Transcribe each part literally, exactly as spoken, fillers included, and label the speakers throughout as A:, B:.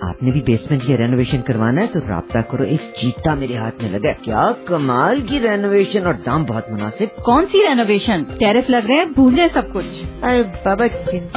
A: آپ نے بھی بیسمنٹ یا رینوویشن کروانا ہے تو رابطہ کرو، ایک چیتا میرے ہاتھ میں لگا ہے، کیا کمال کی رینوویشن اور دام بہت مناسب۔
B: کون سی رینوویشن؟ ٹیرف لگ رہے ہیں، بھول جائے سب کچھ۔
A: ارے بابا چنتا۔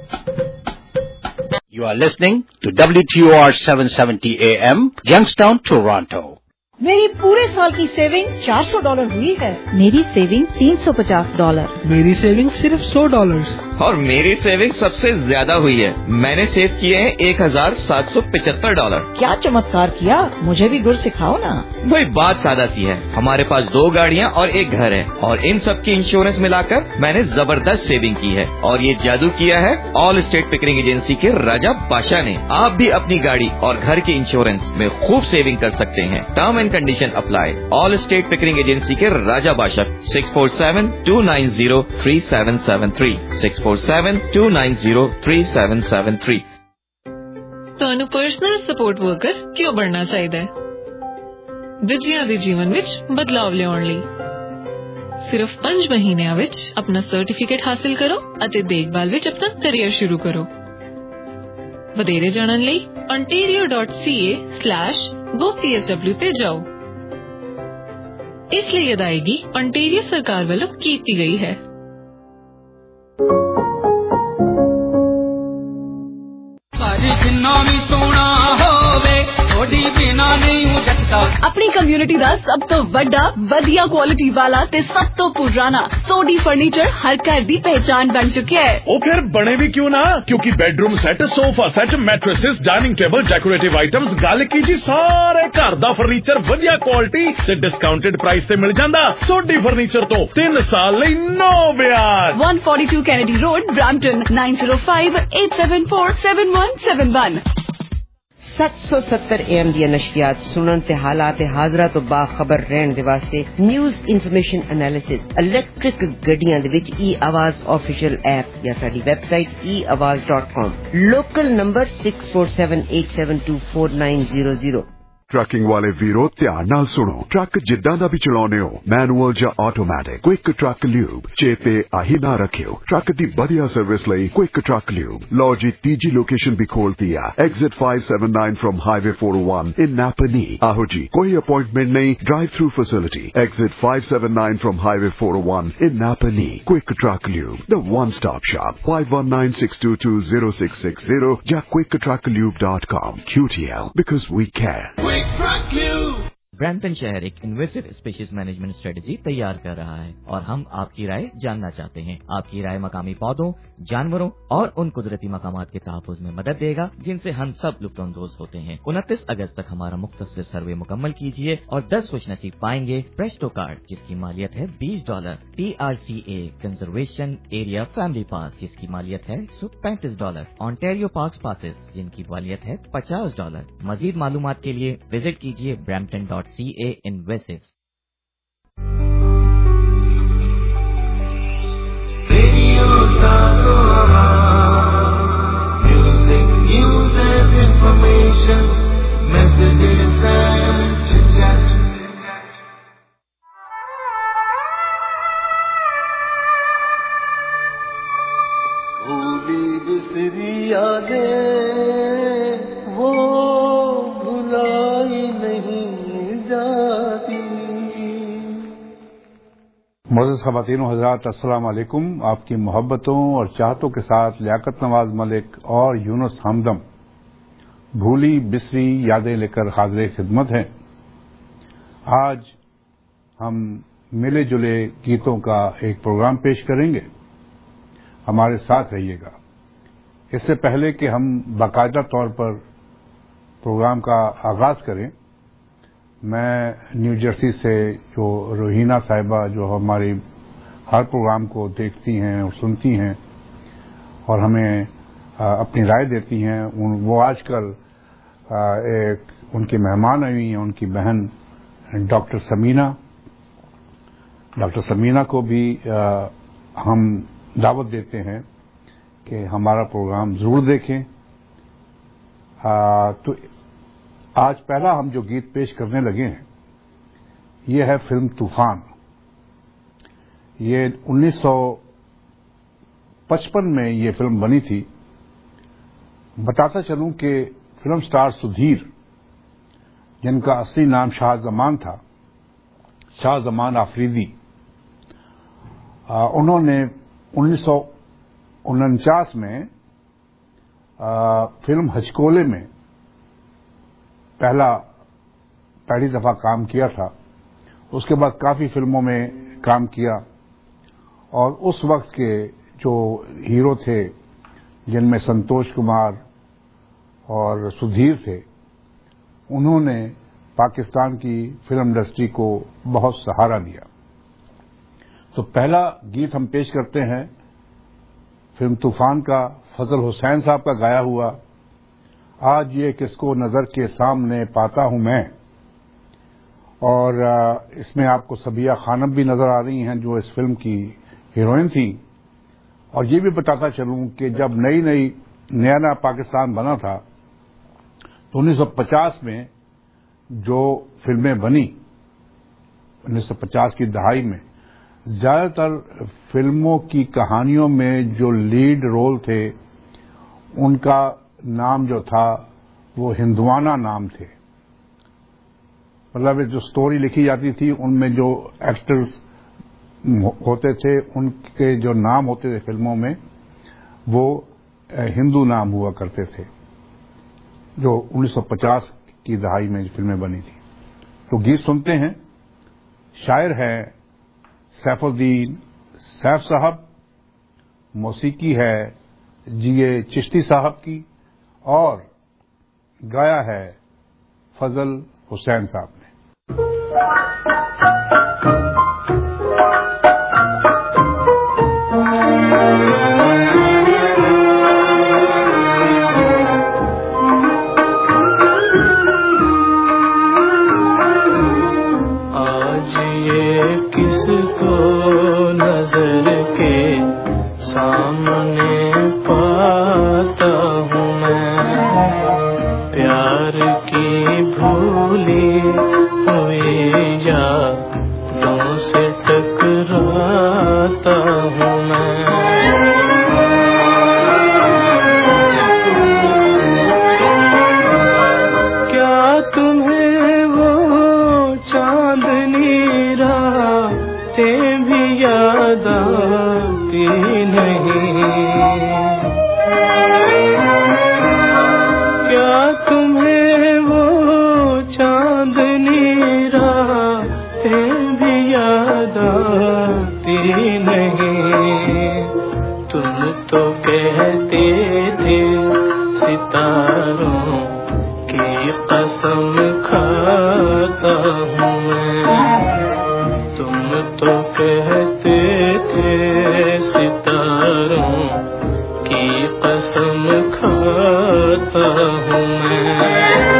C: You are listening to W T O R seven seventy A M, Youngstown, Toronto.
B: میری پورے سال کی سیونگ چار سو ڈالر ہوئی ہے۔ میری سیونگ تین سو پچاس ڈالر۔
D: میری سیونگ صرف سو ڈالر۔
E: اور میری سیونگ سب سے زیادہ ہوئی ہے، میں نے سیو کیے ہیں ایک ہزار سات سو پچہتر ڈالر۔
B: کیا چمتکار کیا، مجھے بھی گر سکھاؤ نا۔
E: وہی بات سادہ سی ہے، ہمارے پاس دو گاڑیاں اور ایک گھر ہے، اور ان سب کی انشورنس ملا کر میں نے زبردست سیونگ کی ہے، اور یہ جادو کیا ہے آل اسٹیٹ پکرنگ ایجنسی کے راجا بادشاہ نے۔ آپ بھی اپنی گاڑی اور گھر کی انشورنس میں خوب سیونگ کر سکتے ہیں۔ Term and condition apply. All state Pickering agency کے راجا بادشاہ، six four seven two nine zero three seven seven three six four seven two nine zero three seven seven three.
F: ਤੁਹਾਨੂੰ ਪਰਸਨਲ ਸਪੋਰਟ ਵਰਕਰ ਕਿਉਂ ਬਣਨਾ ਚਾਹੀਦਾ ਹੈ? ਵਿਦਿਆ ਦੇ ਜੀਵਨ ਵਿੱਚ ਬਦਲਾਵ ਲਿਆਉਣ ਲਈ ਸਿਰਫ ਪੰਜ ਮਹੀਨਿਆਂ ਵਿੱਚ ਆਪਣਾ ਸਰਟੀਫਿਕੇਟ ਹਾਸਲ ਕਰੋ ਅਤੇ ਦੇਖਭਾਲ ਵਿੱਚ ਆਪਣਾ ਕੈਰੀਅਰ ਸ਼ੁਰੂ ਕਰੋ। ਵਧੇਰੇ ਜਾਣਨ ਲਈ ontario dot c a slash go p s w ਤੇ ਜਾਓ। ਇਸ ਲਈ ਅਦਾਇਗੀ ontario ਸਰਕਾਰ ਵੱਲੋਂ ਕੀਤੀ ਗਈ ਹੈ।
B: اپنی کمیونٹی دا سب تو بڑا ودیا کوالٹی والا تے سب تو پرانا سوڈی فرنیچر ہر گھر دی پہچان بن چکا ہے۔
G: وہ پھر بنے بھی کیوں نہ، کیونکہ bedroom set, sofa set, mattresses, dining table, decorative items, گل کی جی سارے گھر دا فرنیچر ودیا کوالٹی تے ڈسکاؤنٹڈ پرائس تے مل جاندا۔ سوڈی فرنیچر تو تین سال لئی نو بیاج۔
B: One forty two Kennedy road, Brampton, nine zero five eight seven four seven one seven one.
A: سات سو ستر اے ایم دی نشریات سنن تے حالات حاضرہ تو باخبر رہن دے واسطے نیوز انفارمیشن انالیسس الیکٹرک گڈیاں دے وچ ای آواز آفیشیل ایپ یا ساڈی ویب سائٹ ای آواز dot com, local number six four seven eight seven two four nine zero zero.
H: Trucking والے ویرو دھیان نال سنو، ٹرک جداں دا بھی چلاؤنے ہو، مینوئل یا آٹومیٹک، کوئک ٹرک لیوب چیتے آہی نہ رکھیو۔ ٹرک دی بدیا سروس لئی کوئک ٹرک لیوب۔ لو جی تیجی لوکیشن بھی کھولتی ہے، exit five seven nine from highway four o one in Napanee. آہو جی کوئی اپوائنٹمنٹ نہیں، drive through facility, exit five seven nine from highway four o one in Napanee. Quick truck lube, دا one stop shop, five one nine six two two zero six six zero یا quick truck lube dot com. Q T L because we care.
I: Brampton شہر ایک invasive species management strategy تیار کر رہا ہے اور ہم آپ کی رائے جاننا چاہتے ہیں۔ آپ کی رائے مقامی پودوں، جانوروں اور ان قدرتی مقامات کے تحفظ میں مدد دے گا جن سے ہم سب لطف اندوز ہوتے ہیں۔ انتیس اگست تک ہمارا مختصر سروے مکمل کیجیے اور دس خوش نصیب پائیں گے پریسٹو کارڈ جس کی مالیت ہے بیس dollar, T R C A conservation area family pass جس کی مالیت ہے سو پینتیس ڈالر، آنٹیریو پارکس پاسز جن کی مالیت ہے پچاس ڈالر۔ مزید معلومات کے لیے وزٹ کیجیے Brampton dot C A invasives.
J: Music, news and information, messages and chit-chat. بھولی بسری یادیں وہ بھلائی نہیں جاتی۔
K: معزز خواتین و حضرات، السلام علیکم۔ آپ کی محبتوں اور چاہتوں کے ساتھ لیاقت نواز ملک اور یونس ہمدم بھولی بسری یادیں لے کر حاضر خدمت ہیں۔ آج ہم ملے جلے گیتوں کا ایک پروگرام پیش کریں گے، ہمارے ساتھ رہیے گا۔ اس سے پہلے کہ ہم باقاعدہ طور پر پروگرام کا آغاز کریں، میں نیو جرسی سے جو روہینہ صاحبہ جو ہماری ہر پروگرام کو دیکھتی ہیں اور سنتی ہیں اور ہمیں اپنی رائے دیتی ہیں، وہ آج کل ایک ان کی مہمان آئی ہوئی ہیں، ان کی بہن ڈاکٹر سمینہ ڈاکٹر سمینہ کو بھی ہم دعوت دیتے ہیں کہ ہمارا پروگرام ضرور دیکھیں۔ تو آج پہلا ہم جو گیت پیش کرنے لگے ہیں یہ ہے فلم طوفان۔ یہ انیس سو پچپن میں یہ فلم بنی تھی۔ بتاتا چلوں کہ फिल्म स्टार सुधीर, जिनका असली नाम शाह जमान था, शाह जमान आफरीदी, उन्होंने उन्नीस सौ उनचास में आ, फिल्म हचकोले में पहला पहली दफा काम किया था। उसके बाद काफी फिल्मों में काम किया और उस वक्त के जो हीरो थे, जिनमें संतोष कुमार और सुधीर थे, उन्होंने पाकिस्तान की फिल्म इंडस्ट्री को बहुत सहारा दिया। तो पहला गीत हम पेश करते हैं फिल्म तूफान का, फजल हुसैन साहब का गाया हुआ, आज ये किसको नजर के सामने पाता हूं मैं। और इसमें आपको सबिया खानम भी नजर आ रही हैं, जो इस फिल्म की हीरोइन थी। और ये भी बताता चलूं कि जब नई नई नया नया पाकिस्तान बना था तो उन्नीस सौ पचास में जो फिल्में बनी, उन्नीस सौ पचास की दहाई में ज्यादातर फिल्मों की कहानियों में जो लीड रोल थे, उनका नाम जो था वो हिंदुआना नाम थे। मतलब जो स्टोरी लिखी जाती थी, उनमें जो एक्टर्स होते थे, उनके जो नाम होते थे फिल्मों में, वो हिंदू नाम हुआ करते थे, जो उन्नीस सौ पचास की दहाई में फिल्में बनी थी। तो गीत सुनते हैं। शायर है सैफुद्दीन सैफ साहब, मौसीकी है जीए चिश्ती साहब की, और गाया है फजल हुसैन साहब ने।
J: आज ये किसको नजर के सामने पाता हूँ मैं, प्यार की भूली हुई यादों से टकराता हूँ मैं। क्या तुम्हें वो चांदनी रातें भी याद आती नहीं? क्या तुम्हें वो चांदनी रातें भी याद आती नहीं? तुम तो कहते थे सितारों की कसम खाता हूँ मैं। तुम तो कहते थे सितारों की कसम खाता हूँ मैं।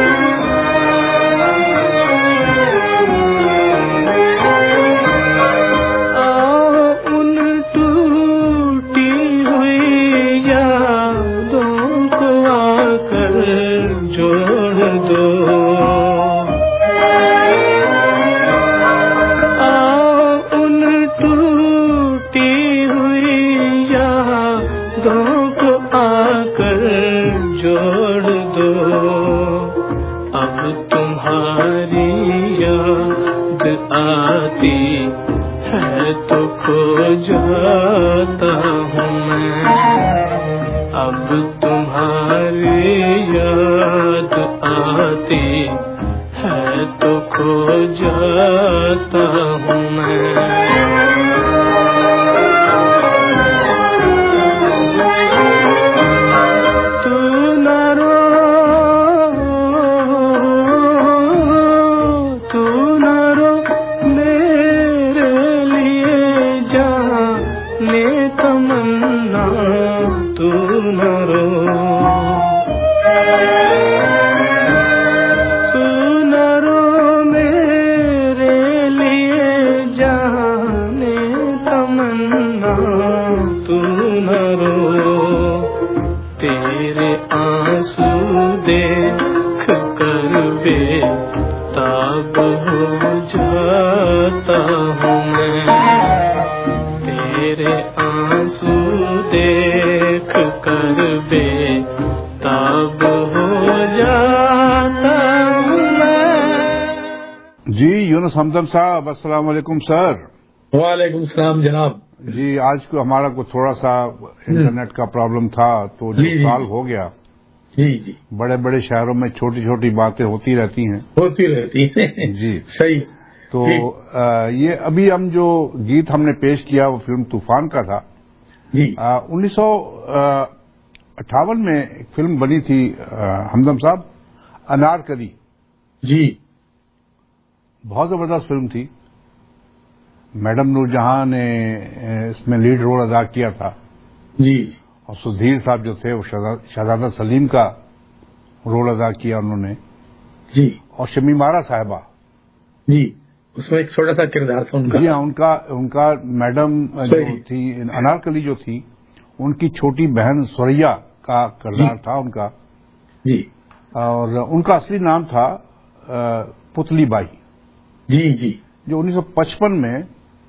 J: जाता हूँ मैं, अब तुम्हारी याद आती है तो खो जाता हूँ मैं। लिए
K: یونس ہمدم صاحب السلام علیکم سر.
L: وعلیکم السلام جناب.
K: جی آج کو ہمارا کو تھوڑا سا انٹرنیٹ کا پرابلم تھا تو جو سال ہو گیا.
L: جی جی
K: بڑے بڑے شہروں میں چھوٹی چھوٹی باتیں ہوتی رہتی ہیں.
L: ہوتی رہتی ہیں. جی صحیح.
K: تو یہ ابھی ہم جو گیت ہم نے پیش کیا وہ فلم طوفان کا تھا.
L: جی
K: انیس سو اٹھاون میں ایک فلم بنی تھی ہمدم صاحب انارکلی.
L: جی
K: بہت زبردست فلم تھی. میڈم نور جہاں نے اس میں لیڈ رول ادا کیا تھا.
L: جی
K: اور سدھیر صاحب جو تھے وہ شہزادہ سلیم کا رول ادا کیا انہوں نے.
L: جی
K: اور شمیم آرا صاحبہ.
L: جی اس میں ایک چھوٹا سا کردار تھا ان کا.
K: جی ہاں ان کا ان کا میڈم جو تھی انارکلی جو تھی ان کی چھوٹی بہن سوریا کا کردار تھا ان کا.
L: جی
K: اور ان کا اصلی نام تھا پتلی بائی.
L: جی جی
K: جو انیس سو پچپن میں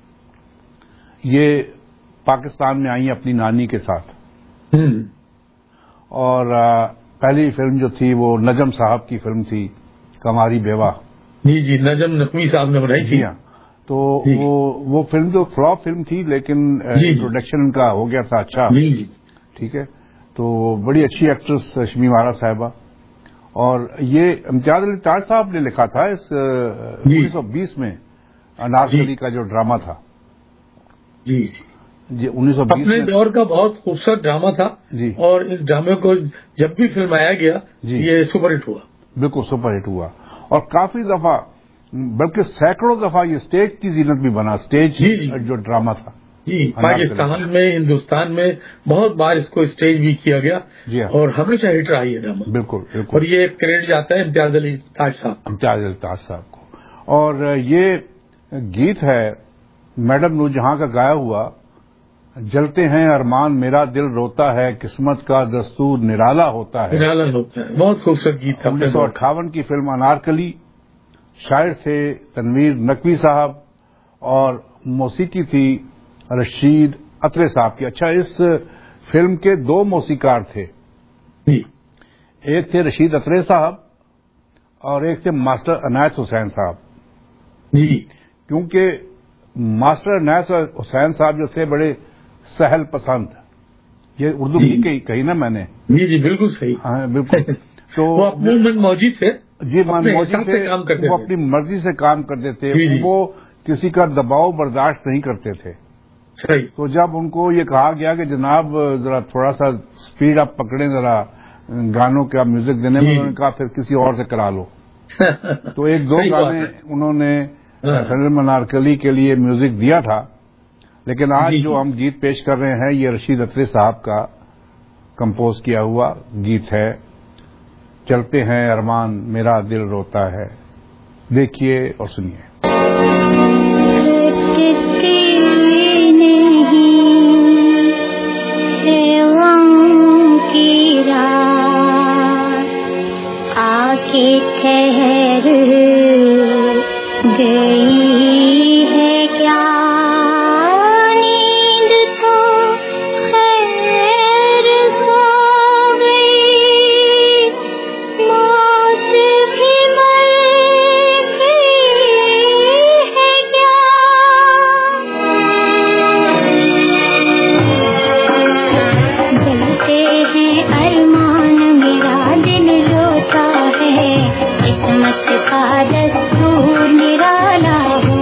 K: یہ پاکستان میں آئی اپنی نانی کے ساتھ. اور پہلی فلم جو تھی وہ نجم صاحب کی فلم تھی کماری بیوہ.
L: جی جی نجم نقوی صاحب نے بنائی تھی.
K: تو وہ وہ فلم تو فلاپ فلم تھی لیکن انٹروڈکشن ان کا ہو گیا تھا اچھا.
L: جی جی
K: ٹھیک ہے. تو بڑی اچھی ایکٹریس شمیم آرا صاحبہ. اور یہ امتیاز علی تاج صاحب نے لکھا تھا اس انیس سو بیس میں انارکلی کا جو ڈرامہ تھا.
L: جی
K: جی انیس سو بیس
L: اپنے دور کا بہت خوبصورت ڈرامہ تھا.
K: جی
L: اور اس ڈرامے کو جب بھی فلمایا گیا یہ سپر ہٹ ہوا.
K: بالکل سپر ہٹ ہوا. اور کافی دفعہ بلکہ سینکڑوں دفعہ یہ اسٹیج کی زینت بھی بنا. اسٹیج جو ڈرامہ تھا
L: جی پاکستان میں ہندوستان میں بہت بار اس کو اسٹیج بھی کیا گیا.
K: جی
L: اور ہمیشہ ہٹ رہا یہ ڈرامہ.
K: بالکل بالکل.
L: اور یہ کریڈٹ جاتا ہے امتیاز علی تاج صاحب
K: امتیاز علی تاج صاحب کو. اور یہ گیت ہے میڈم نور جہاں کا گایا ہوا. جلتے ہیں ارمان میرا دل روتا ہے قسمت کا دستور نرالا ہوتا ہے.
L: نرالا ہوتا ہے. بہت خوبصورت گیت تھا.
K: انیس سو اٹھاون کی فلم انارکلی. شاعر تھے تنویر نقوی صاحب اور موسیقی تھی رشید اترے صاحب کی. اچھا اس فلم کے دو موسیقار تھے.
L: جی
K: ایک تھے رشید اترے صاحب اور ایک تھے ماسٹر عنایت حسین صاحب.
L: جی
K: کیونکہ ماسٹر عنایت حسین صاحب جو تھے بڑے سہل پسند. یہ اردو کی کہی نا میں نے.
L: جی جی بالکل صحیح.
K: ہاں بالکل. تو
L: وہ اپنے موجود تھے.
K: جی موجود تھے. وہ اپنی مرضی سے کام کرتے تھے. وہ کسی کا دباؤ برداشت نہیں کرتے تھے.
L: صحیح.
K: تو جب ان کو یہ کہا گیا کہ جناب ذرا تھوڑا سا اسپیڈ اپ پکڑیں ذرا گانوں کا میوزک دینے میں, انہوں نے کہا پھر کسی اور سے کرا لو. تو ایک دو گانے انہوں نے فلم انارکلی کے لیے میوزک دیا تھا. لیکن آج جو ہم گیت پیش کر رہے ہیں یہ رشید اترے صاحب کا کمپوز کیا ہوا گیت ہے. چلتے ہیں ارمان میرا دل روتا ہے. دیکھیے اور سنیے.
M: ٹھہر گئی ہے کیا نیند تو خیر سو گئی موت بھی مر گئی ہے کیا جلتے ہیں ارمان میرا دل روتا ہے قسمت کا دستور نرالا ہو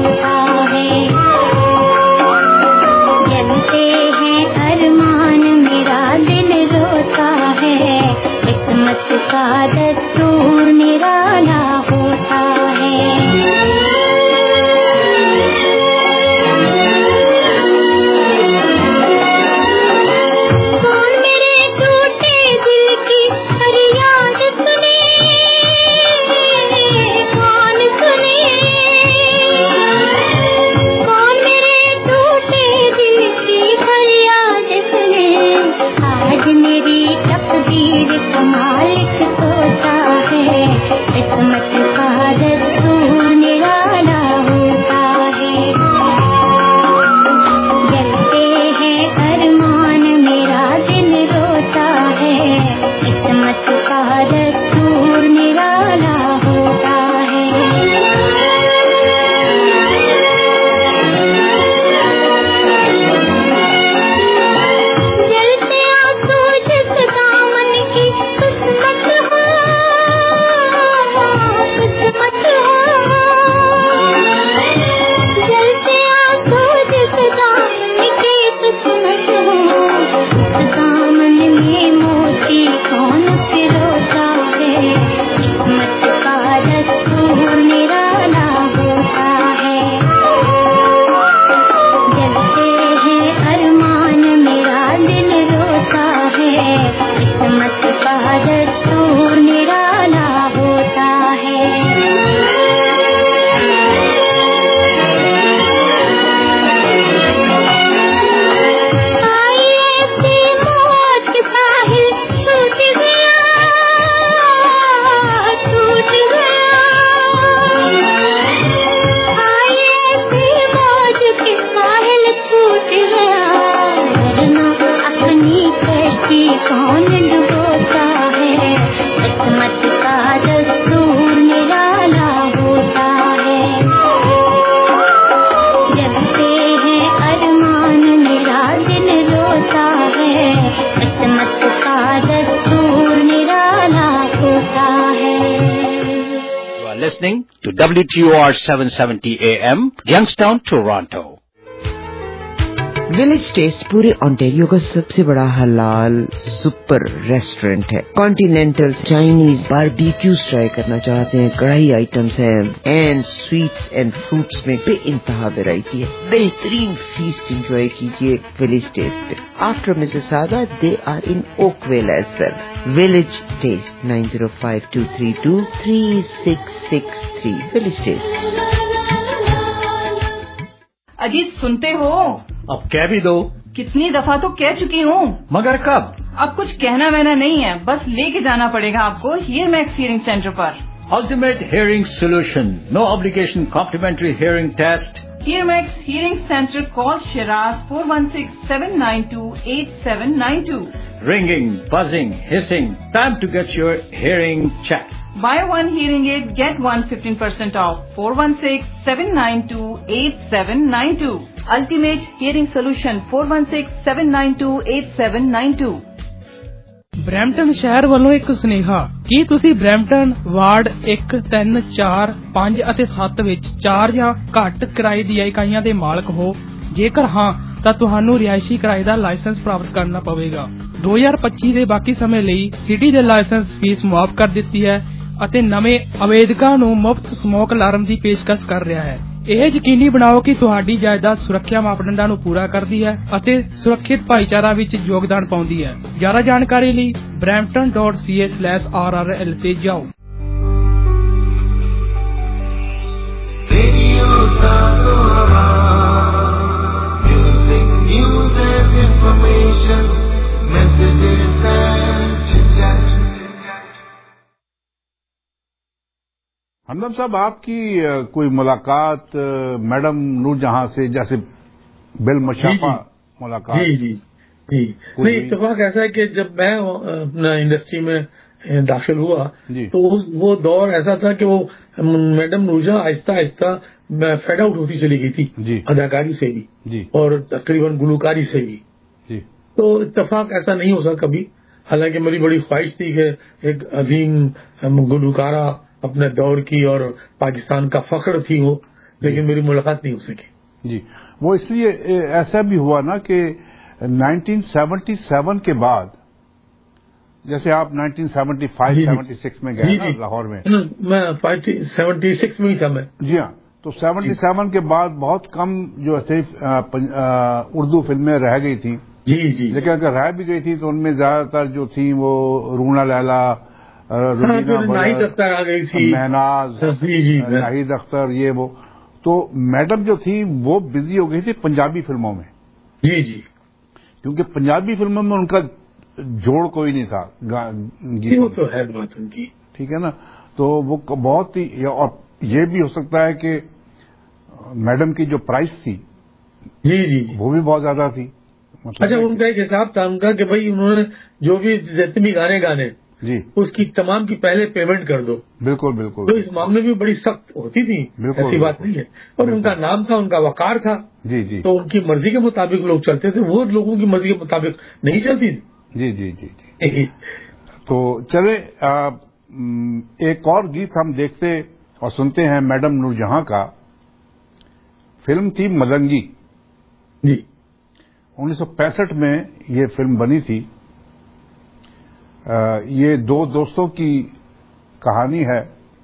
M: का दस्तूर निराला होता है। जगते हैं अरमान मेरा दिल रोता है, किस्मत का दस्तूर निराला होता है।
C: You are listening to W T O R seven seventy A M, Youngstown, Toronto.
A: Village taste पूरे ऑन्टेरियो का सबसे बड़ा हलाल सुपर रेस्टोरेंट है। कॉन्टिनेंटल, चाइनीज, बारबेक्यूज ट्राई करना चाहते हैं, कढ़ाई आइटम्स हैं, एंड स्वीट्स एंड फ्रूट्स में बेइंतहा वैरायटी है। बेहतरीन फीस्ट एंजॉय कीजिए विलेज टेस्ट पे। After Mississauga they are in Oakville as well. Village taste nine zero five two three two three six six three. Village taste.
N: Ajit सुनते हो?
O: अब कह भी दो।
N: कितनी दफा तो कह चुकी हूँ।
O: मगर कब?
N: अब कुछ कहना वहना नहीं है, बस लेके जाना पड़ेगा आपको हियर मैक्स हियरिंग सेंटर पर।
O: Ultimate hearing solution, no obligation, complimentary hearing test.
N: Hear max hearing centre, call Shiraz four one six seven nine two eight seven nine two.
O: Ringing, buzzing, hissing, time to get your hearing checked.
N: Buy one hearing aid, get one fifteen percent off. four one six seven nine two eight seven nine two. Ultimate Hearing Solution four one six seven nine two eight seven nine two.
D: Brampton ਸ਼ਹਿਰ ਵੱਲੋਂ ਇੱਕ ਸੁਨੇਹਾ। ਕੀ ਤੁਸੀਂ Brampton ward ਇੱਕ, ਤਿੰਨ, ਚਾਰ, ਪੰਜ ਅਤੇ ਸੱਤ ਵਿੱਚ ਚਾਰ ਜਾਂ ਘੱਟ ਕਿਰਾਏ ਦੀਆਂ ਇਕਾਈਆਂ ਦੇ ਮਾਲਕ ਹੋ? ਜੇਕਰ ਹਾਂ ਤਾਂ ਤੁਹਾਨੂੰ ਰਿਹਾਇਸ਼ੀ ਕਿਰਾਏ ਦਾ ਲਾਇਸੈਂਸ ਪ੍ਰਾਪਤ ਕਰਨਾ ਪਵੇਗਾ। ਦੋ ਹਜ਼ਾਰ ਪੱਚੀ ਦੇ ਬਾਕੀ ਸਮੇਂ ਲਈ ਸਿਟੀ ਦੇ ਲਾਇਸੈਂਸ ਫੀਸ ਮੁਆਫ ਕਰ ਦਿੱਤੀ ਹੈ ਅਤੇ ਨਵੇਂ ਆਵੇਦਕਾਂ ਨੂੰ ਮੁਫਤ ਸਮੋਕ ਅਲਾਰਮ ਦੀ ਪੇਸ਼ਕਸ਼ ਕਰ ਰਿਹਾ ਹੈ। ਇਹ ਯਕੀਨੀ ਬਣਾਓ ਕਿ ਤੁਹਾਡੀ ਜਾਇਦਾਦ ਸੁਰੱਖਿਆ ਮਾਪਦੰਡਾਂ ਨੂੰ ਪੂਰਾ ਕਰਦੀ ਹੈ ਅਤੇ ਸੁਰੱਖਿਅਤ ਭਾਈਚਾਰਾ ਵਿੱਚ ਯੋਗਦਾਨ ਪਾਉਂਦੀ ਹੈ। ਜ਼ਿਆਦਾ ਜਾਣਕਾਰੀ ਲਈ Brampton dot C A slash R R L ਤੇ ਜਾਓ।
K: हमदम साहब, आपकी कोई मुलाकात मैडम नूरजहां से, जैसे बिल मुशाफा मुलाकात?
L: जी जी जी नहीं, इत्तेफाक ऐसा है कि जब मैं अपना इंडस्ट्री में दाखिल हुआ तो वो दौर ऐसा था कि वो madam Noor Jahan Aahista Aahista fade out होती चली गई थी अदाकारी से भी जी, और तकरीबन गुलकारी से भी जी। तो इत्तेफाक ऐसा नहीं हो सका कभी, हालांकि मेरी बड़ी ख्वाहिश थी कि एक अजीम गुलकारा अपने दौर की और पाकिस्तान का फख्र थी वो, लेकिन मेरी मुलाकात नहीं हो सकी
K: जी। वो इसलिए ऐसा भी हुआ ना कि उन्नीस सौ सतहत्तर के बाद, जैसे आप उन्नीस सौ पचहत्तर छिहत्तर में गए ना लाहौर में,
L: मैं छिहत्तर में ही था मैं।
K: जी हाँ, तो सतहत्तर के बाद बहुत कम जो थे उर्दू फिल्में रह गई थी
L: जी जी,
K: लेकिन अगर रह भी गई थी तो उनमें ज्यादातर जो थी वो रूना लैला,
L: नाहिद अख्तर आ गई थी,
K: महनाज, नाहिद अख्तर, ये वो। तो मैडम जो थी वो बिजी हो गई थी पंजाबी फिल्मों में
L: जी जी,
K: क्योंकि पंजाबी फिल्मों में उनका जोड़ कोई नहीं था।
L: वो तो है बात उनकी, ठीक
K: है ना। तो वो बहुत ही, और ये भी हो सकता है कि मैडम की जो प्राइस थी
L: जी जी
K: वो भी बहुत ज्यादा थी।
L: मतलब अच्छा, उनका एक हिसाब था उनका कि भाई उन्होंने जो भी जितने भी गाने गाने
K: जी
L: उसकी तमाम की पहले पेमेंट कर दो।
K: बिल्कुल बिल्कुल।
L: तो इस मामले में बड़ी सख्त होती थी, ऐसी बात नहीं है। और उनका नाम था, उनका वकार था
K: जी जी,
L: तो उनकी मर्जी के मुताबिक लोग चलते थे, वो लोगों की मर्जी के मुताबिक नहीं चलती थी।
K: जी जी जी जी। तो चले आ, एक और गीत हम देखते और सुनते हैं मैडम नूरजहां का। फिल्म थी मलंगी
L: जी,
K: उन्नीस सौ पैंसठ में ये फिल्म बनी थी। आ, ये दो दोस्तों की कहानी है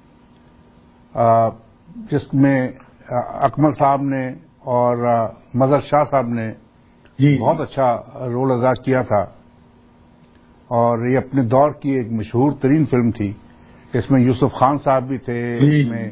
K: जिसमें अकमल साहब ने और मदर शाह साहब ने
L: जी
K: बहुत अच्छा रोल अदा किया था, और ये अपने दौर की एक मशहूर तरीन फिल्म थी। इसमें यूसुफ खान साहब भी थे, इसमें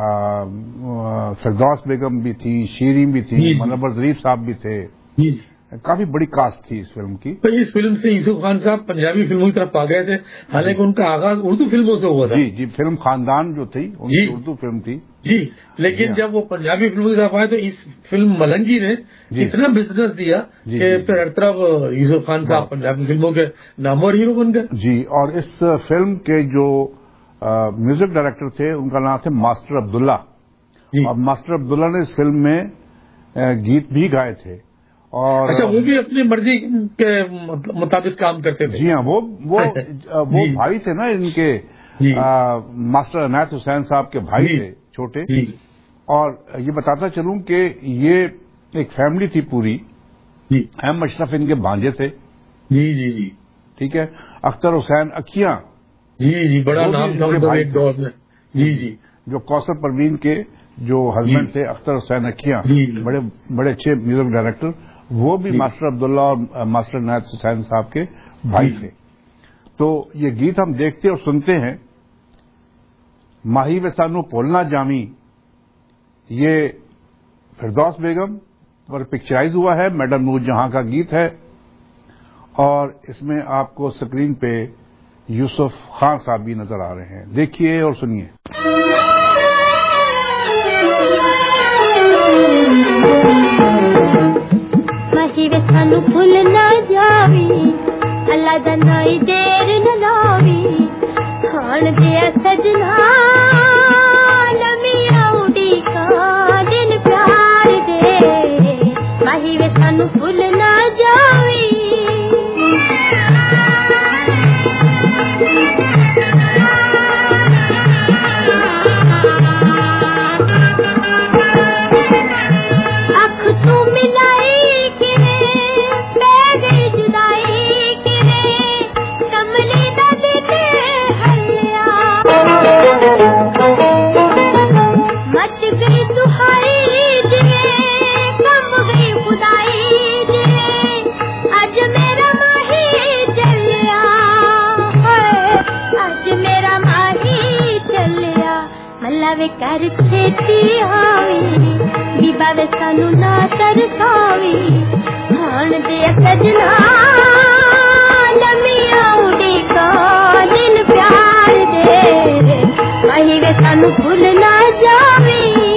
K: फिरदौस बेगम भी थी, शीरीन भी थी, मनवर ज़रीफ साहब भी थे, کافی بڑی کاسٹ تھی اس فلم کی.
L: تو اس فلم سے یوسف خان صاحب پنجابی فلموں کی طرف آ گئے تھے، حالانکہ ان کا آغاز اردو فلموں سے ہوا تھا.
K: جی جی فلم خاندان جو تھی ان کی اردو فلم تھی.
L: جی لیکن جب وہ پنجابی فلموں کی طرف آئے تو اس فلم ملنگی نے اتنا بزنس دیا کہ پھر ہر طرف یوسف خان صاحب پنجابی فلموں کے نامور ہیرو بن گئے.
K: جی اور اس فلم کے جو میوزک ڈائریکٹر تھے ان کا نام تھا ماسٹر عبداللہ. اور ماسٹر عبداللہ نے اس فلم میں گیت بھی گائے تھے. اور
L: اچھا وہ بھی اپنی مرضی کے مطابق کام کرتے تھے.
K: جی ہاں وہ وہ وہ بھائی تھے نا ان کے ماسٹر عنایت حسین صاحب کے بھائی تھے چھوٹے. اور یہ بتاتا چلوں کہ یہ ایک فیملی تھی پوری. احمد اشرف ان کے بھانجے تھے.
L: جی جی جی
K: ٹھیک ہے. اختر حسین اکیاں
L: جی جی بڑا نام تھا ایک دور میں. جی جی
K: جو کوثر پروین کے جو ہسبینڈ تھے اختر حسین اکیاں بڑے بڑے اچھے میوزک ڈائریکٹر، وہ بھی ماسٹر عبداللہ اور ماسٹر عنایت حسین صاحب کے بھائی تھے. تو یہ گیت ہم دیکھتے اور سنتے ہیں. ماہی و سانو پولنا جامی یہ فردوس بیگم پر پکچرائز ہوا ہے، میڈم نور جہاں کا گیت ہے. اور اس میں آپ کو اسکرین پہ یوسف خان صاحب بھی نظر آ رہے ہیں. دیکھیے اور سنیے.
M: ماہی و سانو پولنا جامی اللہ دا نائی دیر نہ لاوی کھان دیا سجنا لمیاں اڈی کا دن پیار دے ماہی و سانو پولنا جاوی. کر چھتی آوی بیبا وے سانو نہ ترساوی کھان دے سجنا لمیاں اڈی کا دن پیار دے ماہی وے سانو بھول نہ جاوی.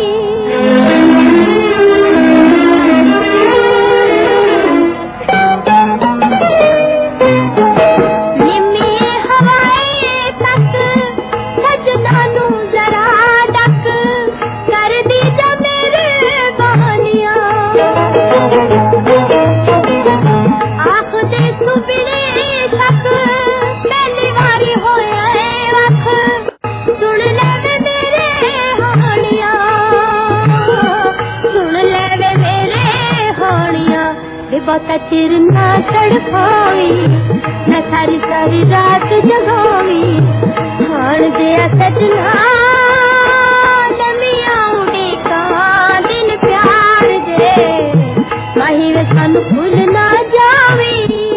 M: بہت چر نہ تڑپاوی نہ ساری ساری رات جگاوی کھان دیا سجنا لمیاں اڈی کا دن پیار دے ماہی و سانو بھول نہ جاوی.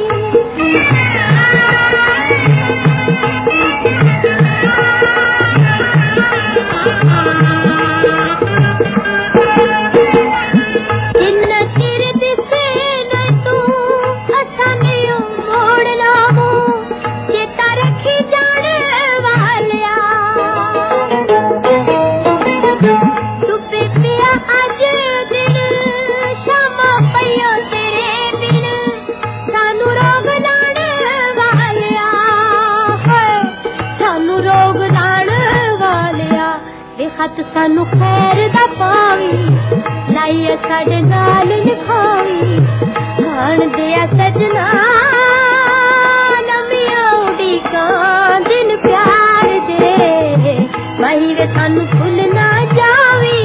M: خط سانو خیر دا پاوی لائیے ساڈے نال لکھاوی کھان دیا سجنا لمیاں اڈی کا دن پیار دے ماہی وے سانو بھول نہ جاوی.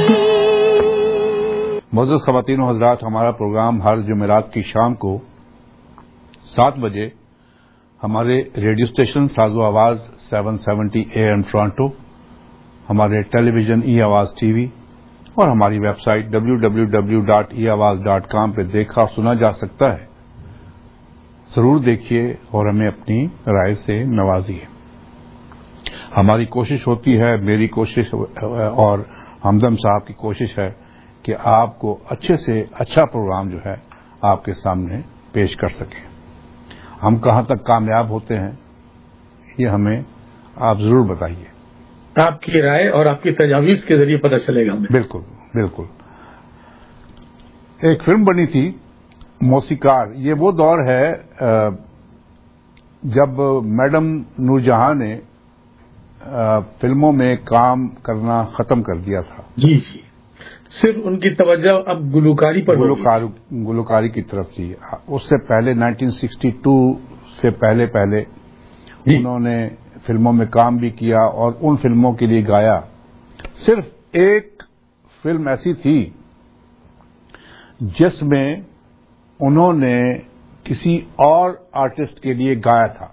K: معزز خواتین و حضرات، ہمارا پروگرام ہر جمعرات کی شام کو سات بجے ہمارے radio station Saazo Awaaz seven seventy A M Toronto, ہمارے television E Awaaz T V اور ہماری website W W W dot E آواز ڈاٹ کام پہ دیکھا اور سنا جا سکتا ہے. ضرور دیکھیے اور ہمیں اپنی رائے سے نوازیے. ہماری کوشش ہوتی ہے، میری کوشش اور ہمدم صاحب کی کوشش ہے کہ آپ کو اچھے سے اچھا پروگرام جو ہے آپ کے سامنے پیش کر سکیں. ہم کہاں تک کامیاب ہوتے ہیں یہ ہمیں آپ ضرور بتائیے.
L: آپ کی رائے اور آپ کی تجاویز کے ذریعے پتہ چلے گا ہمیں.
K: بالکل بالکل. ایک فلم بنی تھی موسیقار. یہ وہ دور ہے جب میڈم نور جہاں نے فلموں میں کام کرنا ختم کر دیا تھا.
L: جی جی. صرف ان کی توجہ اب گلوکاری پر
K: گلوکار گلوکاری کی طرف تھی. اس سے پہلے نائنٹین سکسٹی ٹو سے پہلے پہلے جی. انہوں نے فلموں میں کام بھی کیا اور ان فلموں کے لیے گایا. صرف ایک فلم ایسی تھی جس میں انہوں نے کسی اور آرٹسٹ کے لیے گایا تھا.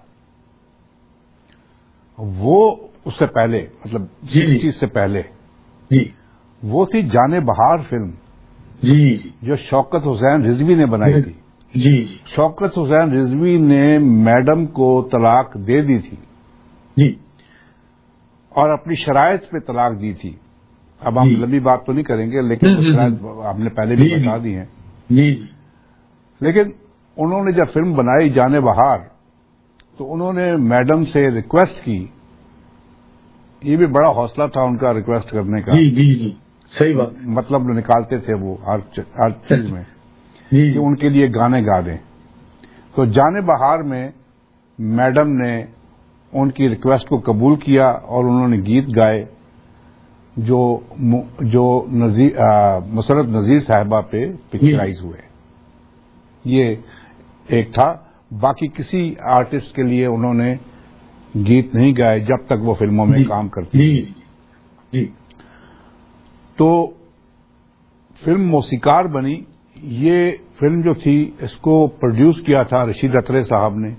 K: وہ اس سے پہلے مطلب جس چیز سے پہلے
L: جی
K: وہ تھی جانے بہار فلم
L: جی
K: جو شوکت حسین رضوی نے بنائی تھی.
L: جی
K: شوکت حسین رضوی نے میڈم کو طلاق دے دی تھی
L: جی
K: اور اپنی شرائط پہ طلاق دی تھی. اب ہم لمبی بات تو نہیں کریں گے لیکن شرائط آپ نے پہلے بھی بتا دی ہیں.
L: جی جی.
K: لیکن انہوں نے جب فلم بنائی جانے بہار تو انہوں نے میڈم سے ریکویسٹ کی. یہ بھی بڑا حوصلہ تھا ان کا ریکویسٹ کرنے کا.
L: جی جی جی صحیح بات.
K: مطلب نکالتے تھے وہ ہر چیز میں
L: جی
K: کہ ان کے لیے گانے گا دیں. تو جانے بہار میں میڈم نے ان کی ریکویسٹ کو قبول کیا اور انہوں نے گیت گائے جو جو نظیر مسرت نذیر صاحبہ پہ پکچرائز ہوئے. یہ ایک تھا. باقی کسی آرٹسٹ کے لیے انہوں نے گیت نہیں گائے جب تک وہ فلموں میں کام کرتی
L: جی جی.
K: تو فلم موسیقار بنی. یہ فلم جو تھی اس کو پروڈیوس کیا تھا رشید اترے صاحب نے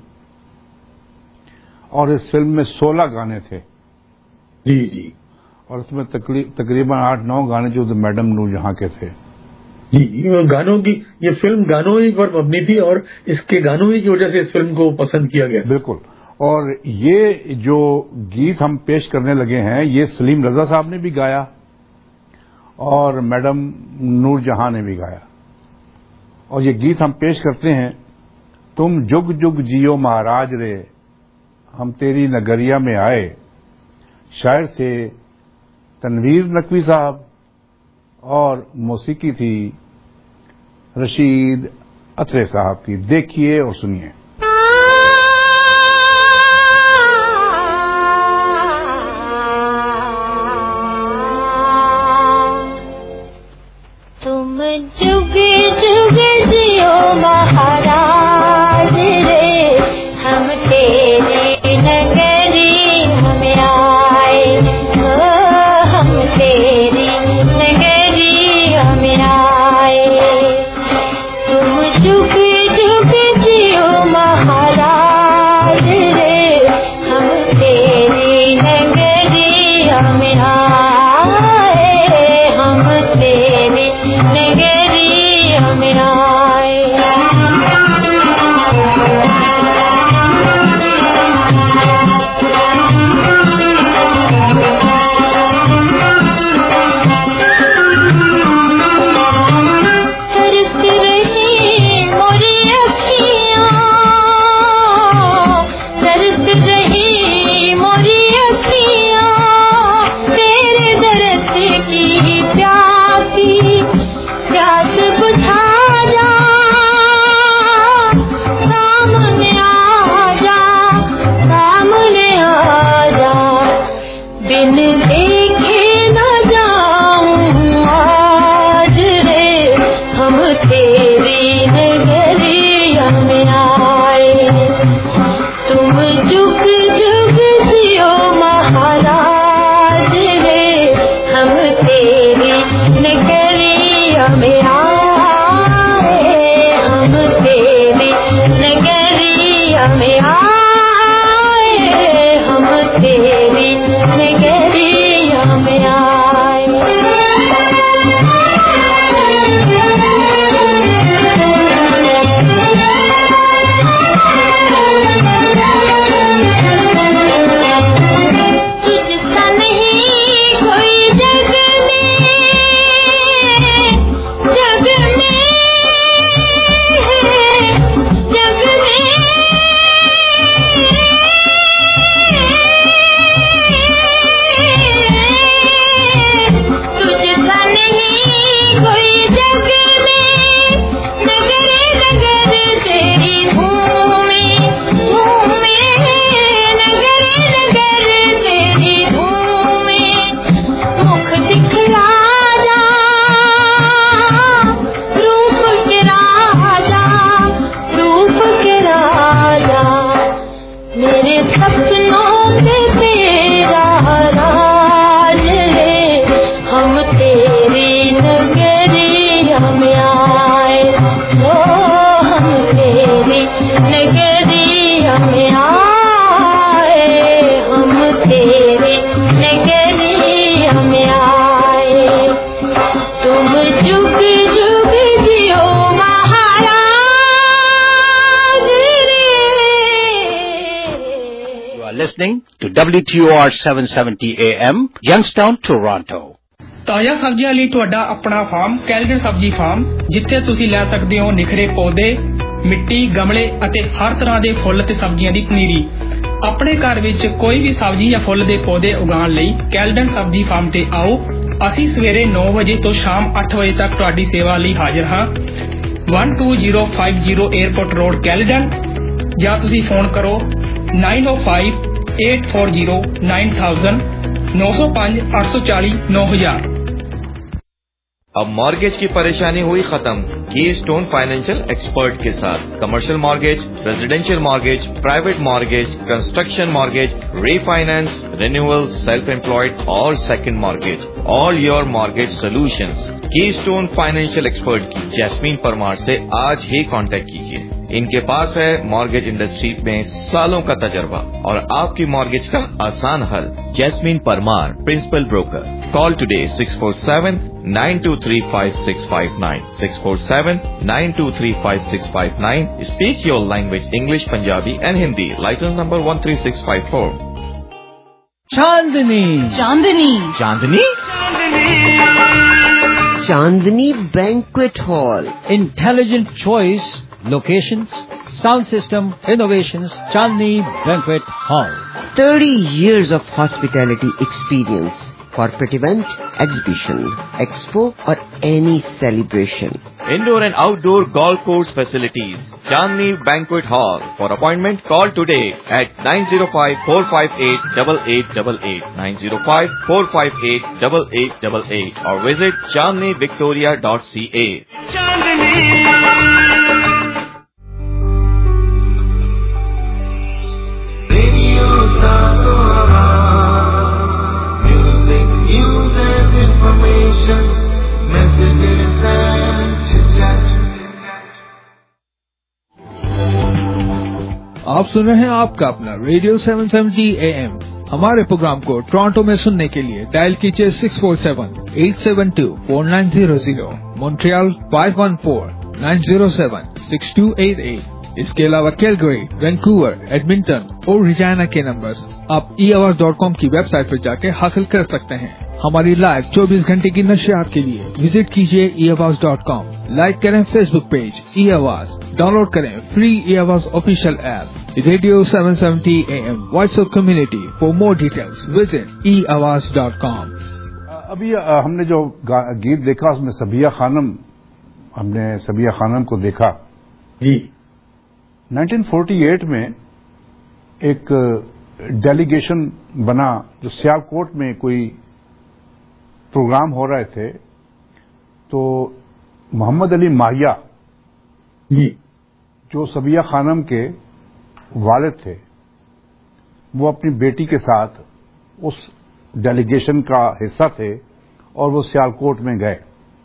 K: اور اس فلم میں سولہ گانے تھے.
L: جی جی.
K: اور اس میں تقریباً آٹھ نو گانے جو میڈم نور جہاں کے تھے.
L: جی گانوں کی یہ فلم گانوں ہی پر مبنی تھی اور اس کے گانوں ہی کی وجہ سے اس فلم کو پسند کیا گیا.
K: بالکل. اور یہ جو گیت ہم پیش کرنے لگے ہیں یہ سلیم رضا صاحب نے بھی گایا اور میڈم نور جہاں نے بھی گایا. اور یہ گیت ہم پیش کرتے ہیں. تم جگ جگ جیو مہاراج رے ہم تیری نگریا میں آئے. شاعر تھے تنویر نقوی صاحب اور موسیقی تھی رشید اترے صاحب کی. دیکھیے اور سنیے.
M: تم جگ جگ جیو مہاراج رے ہم تیری نگری ہمیں آئے. ہم تیری نگری ہمیں آئے. تم جگ جگ جیو مہاراج رے ہم تیری نگری ہمیں آئے. ہم تیری نگری ہمیں آئے.
C: W T O R seven seventy A M, Youngstown, Toronto.
D: ਤਾਜ਼ਾ ਸਬਜ਼ੀਆਂ ਲਈ ਤੁਹਾਡਾ ਆਪਣਾ ਫਾਰਮ ਕੈਲਡਨ ਸਬਜ਼ੀ ਫਾਰਮ, ਜਿੱਥੇ ਤੁਸੀਂ ਲੈ ਸਕਦੇ ਹੋ ਨਿਖਰੇ ਪੌਦੇ, ਮਿੱਟੀ, ਗਮਲੇ ਅਤੇ ਹਰ ਤਰ੍ਹਾਂ ਦੇ ਫੁੱਲ ਤੇ ਸਬਜ਼ੀਆਂ ਦੀ ਪਨੀਰੀ। ਆਪਣੇ ਘਰ ਵਿੱਚ ਕੋਈ ਵੀ ਸਬਜ਼ੀ ਜਾਂ ਫੁੱਲ ਦੇ ਪੌਦੇ ਉਗਾਉਣ ਲਈ ਕੈਲਡਨ ਸਬਜ਼ੀ ਫਾਰਮ ਤੇ ਆਓ। ਅਸੀਂ ਸਵੇਰੇ ਨੌ ਵਜੇ ਤੋਂ ਸ਼ਾਮ ਅੱਠ ਵਜੇ ਤੱਕ ਤੁਹਾਡੀ ਸੇਵਾ ਲਈ ਹਾਜ਼ਰ ਹਾਂ। one two zero five zero airport road Caledon, ਜਾਂ ਤੁਸੀਂ ਫੋਨ ਕਰੋ nine oh five eight four zero nine thousand नौ सौ पाँच आठ सौ चालीस नौ हजार।
E: अब मॉर्गेज की परेशानी हुई खत्म की स्टोन फाइनेंशियल एक्सपर्ट के साथ। Commercial mortgage, residential mortgage, private mortgage, construction mortgage, refinance, renewal, self employed और second mortgage, all your mortgage solutions. Key stone financial expert की जैस्मीन परमार से आज ही कांटेक्ट कीजिए। इनके पास है मॉर्गेज इंडस्ट्री में सालों का तजर्बा और आपकी मॉर्गेज का आसान हल। Jasmine Parmar, principal broker. Call today six four seven nine two three five six five nine six four seven nine two three five six five nine. Speak your language English, Punjabi and Hindi. License number one three six five four.
O: Chandni.
B: Chandni.
E: Chandni?
A: Chandni Banquet Hall.
O: Intelligent choice, locations, sound system, innovations, Chandni Banquet Hall.
A: thirty years of hospitality experience. Corporate event, exhibition, expo or any celebration.
E: Indoor and outdoor golf course facilities. Chandni Banquet Hall. For appointment, call today at nine zero five four five eight eight eight eight eight, nine zero five four five eight eight eight eight eight or visit chandni victoria dot c a.
P: आप सुन रहे हैं आपका अपना radio seven seventy A M। हमारे programme को Toronto में सुनने के लिए डायल कीजिए six four seven eight seven two four nine zero zero, Montreal five one four nine zero seven six two eight eight। इसके अलावा कैलगरी, वैंकूवर, एडमिंटन और रिजाना के नंबर्स आप ई आवाज डॉट कॉम की वेबसाइट पर जाके हासिल कर सकते हैं। हमारी लाइव चौबीस घंटे की नशियात के लिए विजिट कीजिए E Awaaz dot com. Like करें Facebook page E Awaaz, download करें free E Awaaz official app radio seven seventy A M WhatsApp community. For more details visit E Awaaz dot com.
K: अभी हमने जो गीत देखा उसमें सबिया खानम, हमने सबिया खानम को देखा
L: जी।
K: nineteen forty-eight में एक डेलीगेशन बना जो सियालकोट में कोई प्रोग्राम हो रहे थे, तो मोहम्मद अली माहिया
L: जी
K: जो सबिया खानम के वालिद थे, वो अपनी बेटी के साथ उस डेलीगेशन का हिस्सा थे और वो सियालकोट में गए।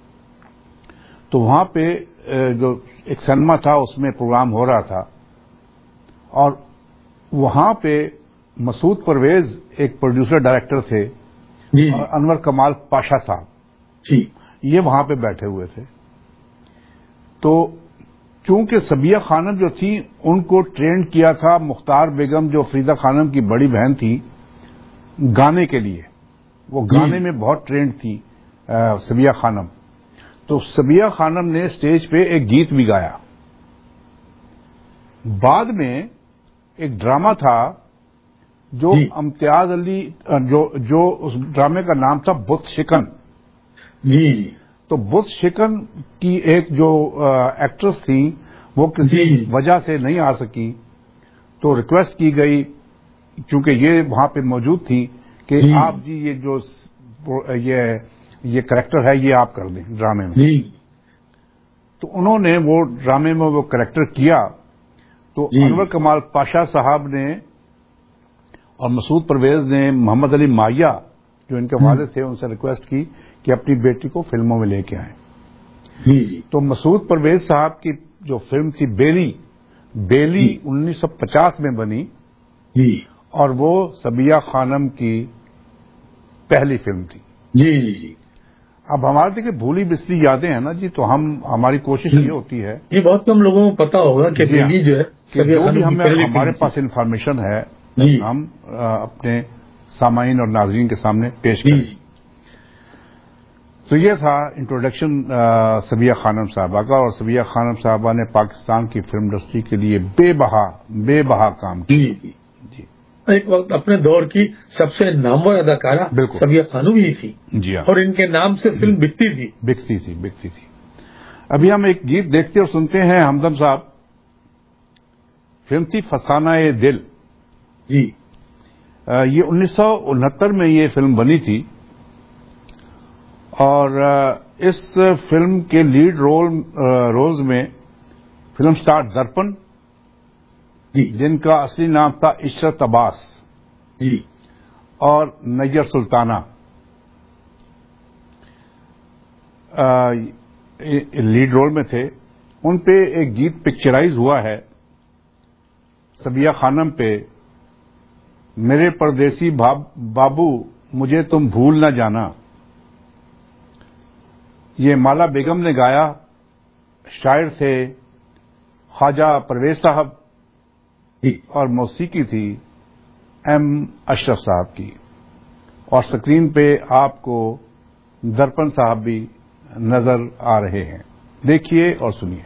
K: तो वहां पे जो एक सिनेमा था उसमें प्रोग्राम हो रहा था और वहां पे मसूद परवेज एक प्रोड्यूसर डायरेक्टर थे और अनवर कमाल पाशा साहब
L: जी
K: ये वहां पे बैठे हुए थे। तो चूंकि सबिया खानम जो थी उनको ट्रेन किया था मुख्तार बेगम जो फरीदा खानम की बड़ी बहन थी गाने के लिए, वो गाने में बहुत ट्रेंड थी आ, सबिया खानम। तो सबिया खानम ने स्टेज पे एक गीत भी गाया। बाद में एक ड्रामा था जो इम्तियाज अली जो जो उस ड्रामे का नाम था बुत शिकन
L: जी जी।
K: तो बुत शिकन की एक जो एक्ट्रेस थी वो किसी वजह से नहीं आ सकी, तो रिक्वेस्ट की गई क्योंकि ये वहां पे मौजूद थी कि आप जी ये जो ये ये कैरेक्टर है ये आप कर दें ड्रामे में जी। तो उन्होंने वो ड्रामे में वो कैरेक्टर किया। तो अनवर कमाल पाशा साहब ने और मसूद परवेज ने मोहम्मद अली माहिया जो इनके वालिद थे उनसे रिक्वेस्ट की कि अपनी बेटी को फिल्मों में लेके आए
L: जी जी।
K: तो मसूद परवेज साहब की जो फिल्म थी बेली बेली उन्नीस सौ पचास में बनी
L: जी
K: और वो सबिया खानम की पहली फिल्म थी
L: जी जी जी।
K: अब हमारे देखिए भूली बिसली यादें हैं ना जी, तो हम हमारी कोशिश ये होती है,
L: ये बहुत कम लोगों को पता होगा कि बेली जो है
K: कि जो भी हमें हमारे पास इंफॉर्मेशन है ہم اپنے سامعین اور ناظرین کے سامنے پیش کریں. تو یہ تھا انٹروڈکشن صبیہ خانم صاحبہ کا، اور صبیہ خانم صاحبہ نے پاکستان کی فلم انڈسٹری کے لیے بے بہا بے بہا کام کیا.
L: جی ایک وقت اپنے دور کی سب سے نامور اداکارہ صبیہ خانم ہی تھی.
K: جی ہاں،
L: اور ان کے نام سے فلم بکتی تھی
K: بکتی تھی بکتی تھی ابھی ہم ایک گیت دیکھتے اور سنتے ہیں ہمدم صاحب. فلم تھی فسانہ دل.
L: جی
K: یہ انیس سو انہتر میں یہ فلم بنی تھی، اور اس فلم کے لیڈ رول رولز میں فلم سٹار درپن جن کا اصلی نام تھا عشرت عباس
L: جی
K: اور نیر سلطانہ لیڈ رول میں تھے. ان پہ ایک گیت پکچرائز ہوا ہے صبیہ خانم پہ، میرے پردیسی بابو مجھے تم بھول نہ جانا. یہ مالا بیگم نے گایا، شاعر تھے خواجہ پرویز صاحب اور موسیقی تھی ایم اشرف صاحب کی، اور سکرین پہ آپ کو درپن صاحب بھی نظر آ رہے ہیں. دیکھیے اور سنیے.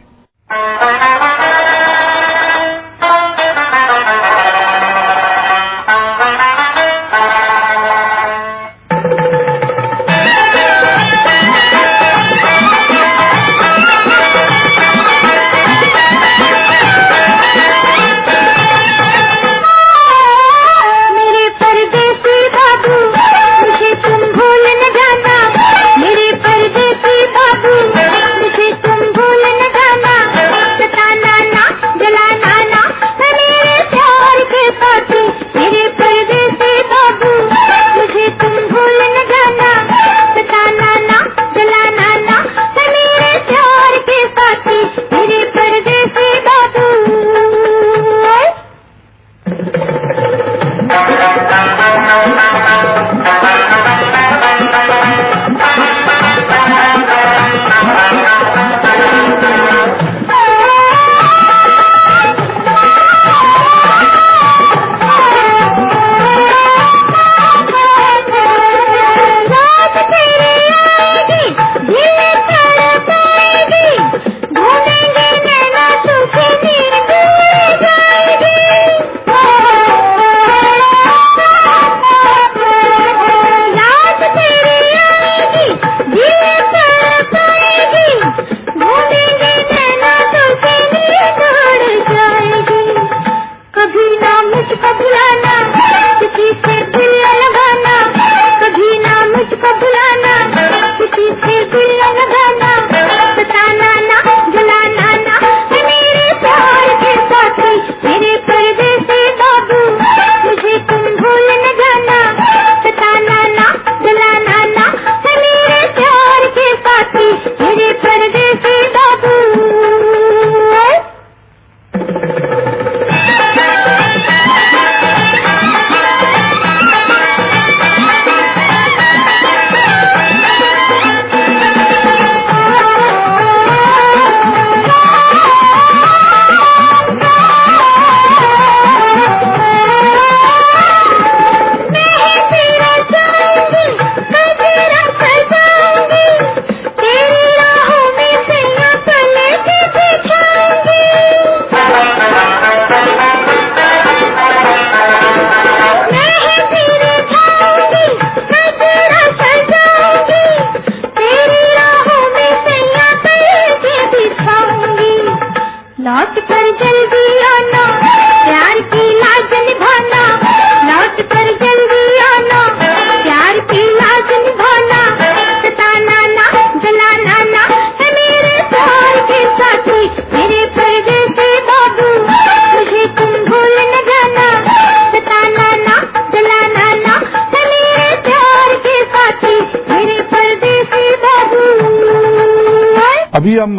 K: ابھی ہم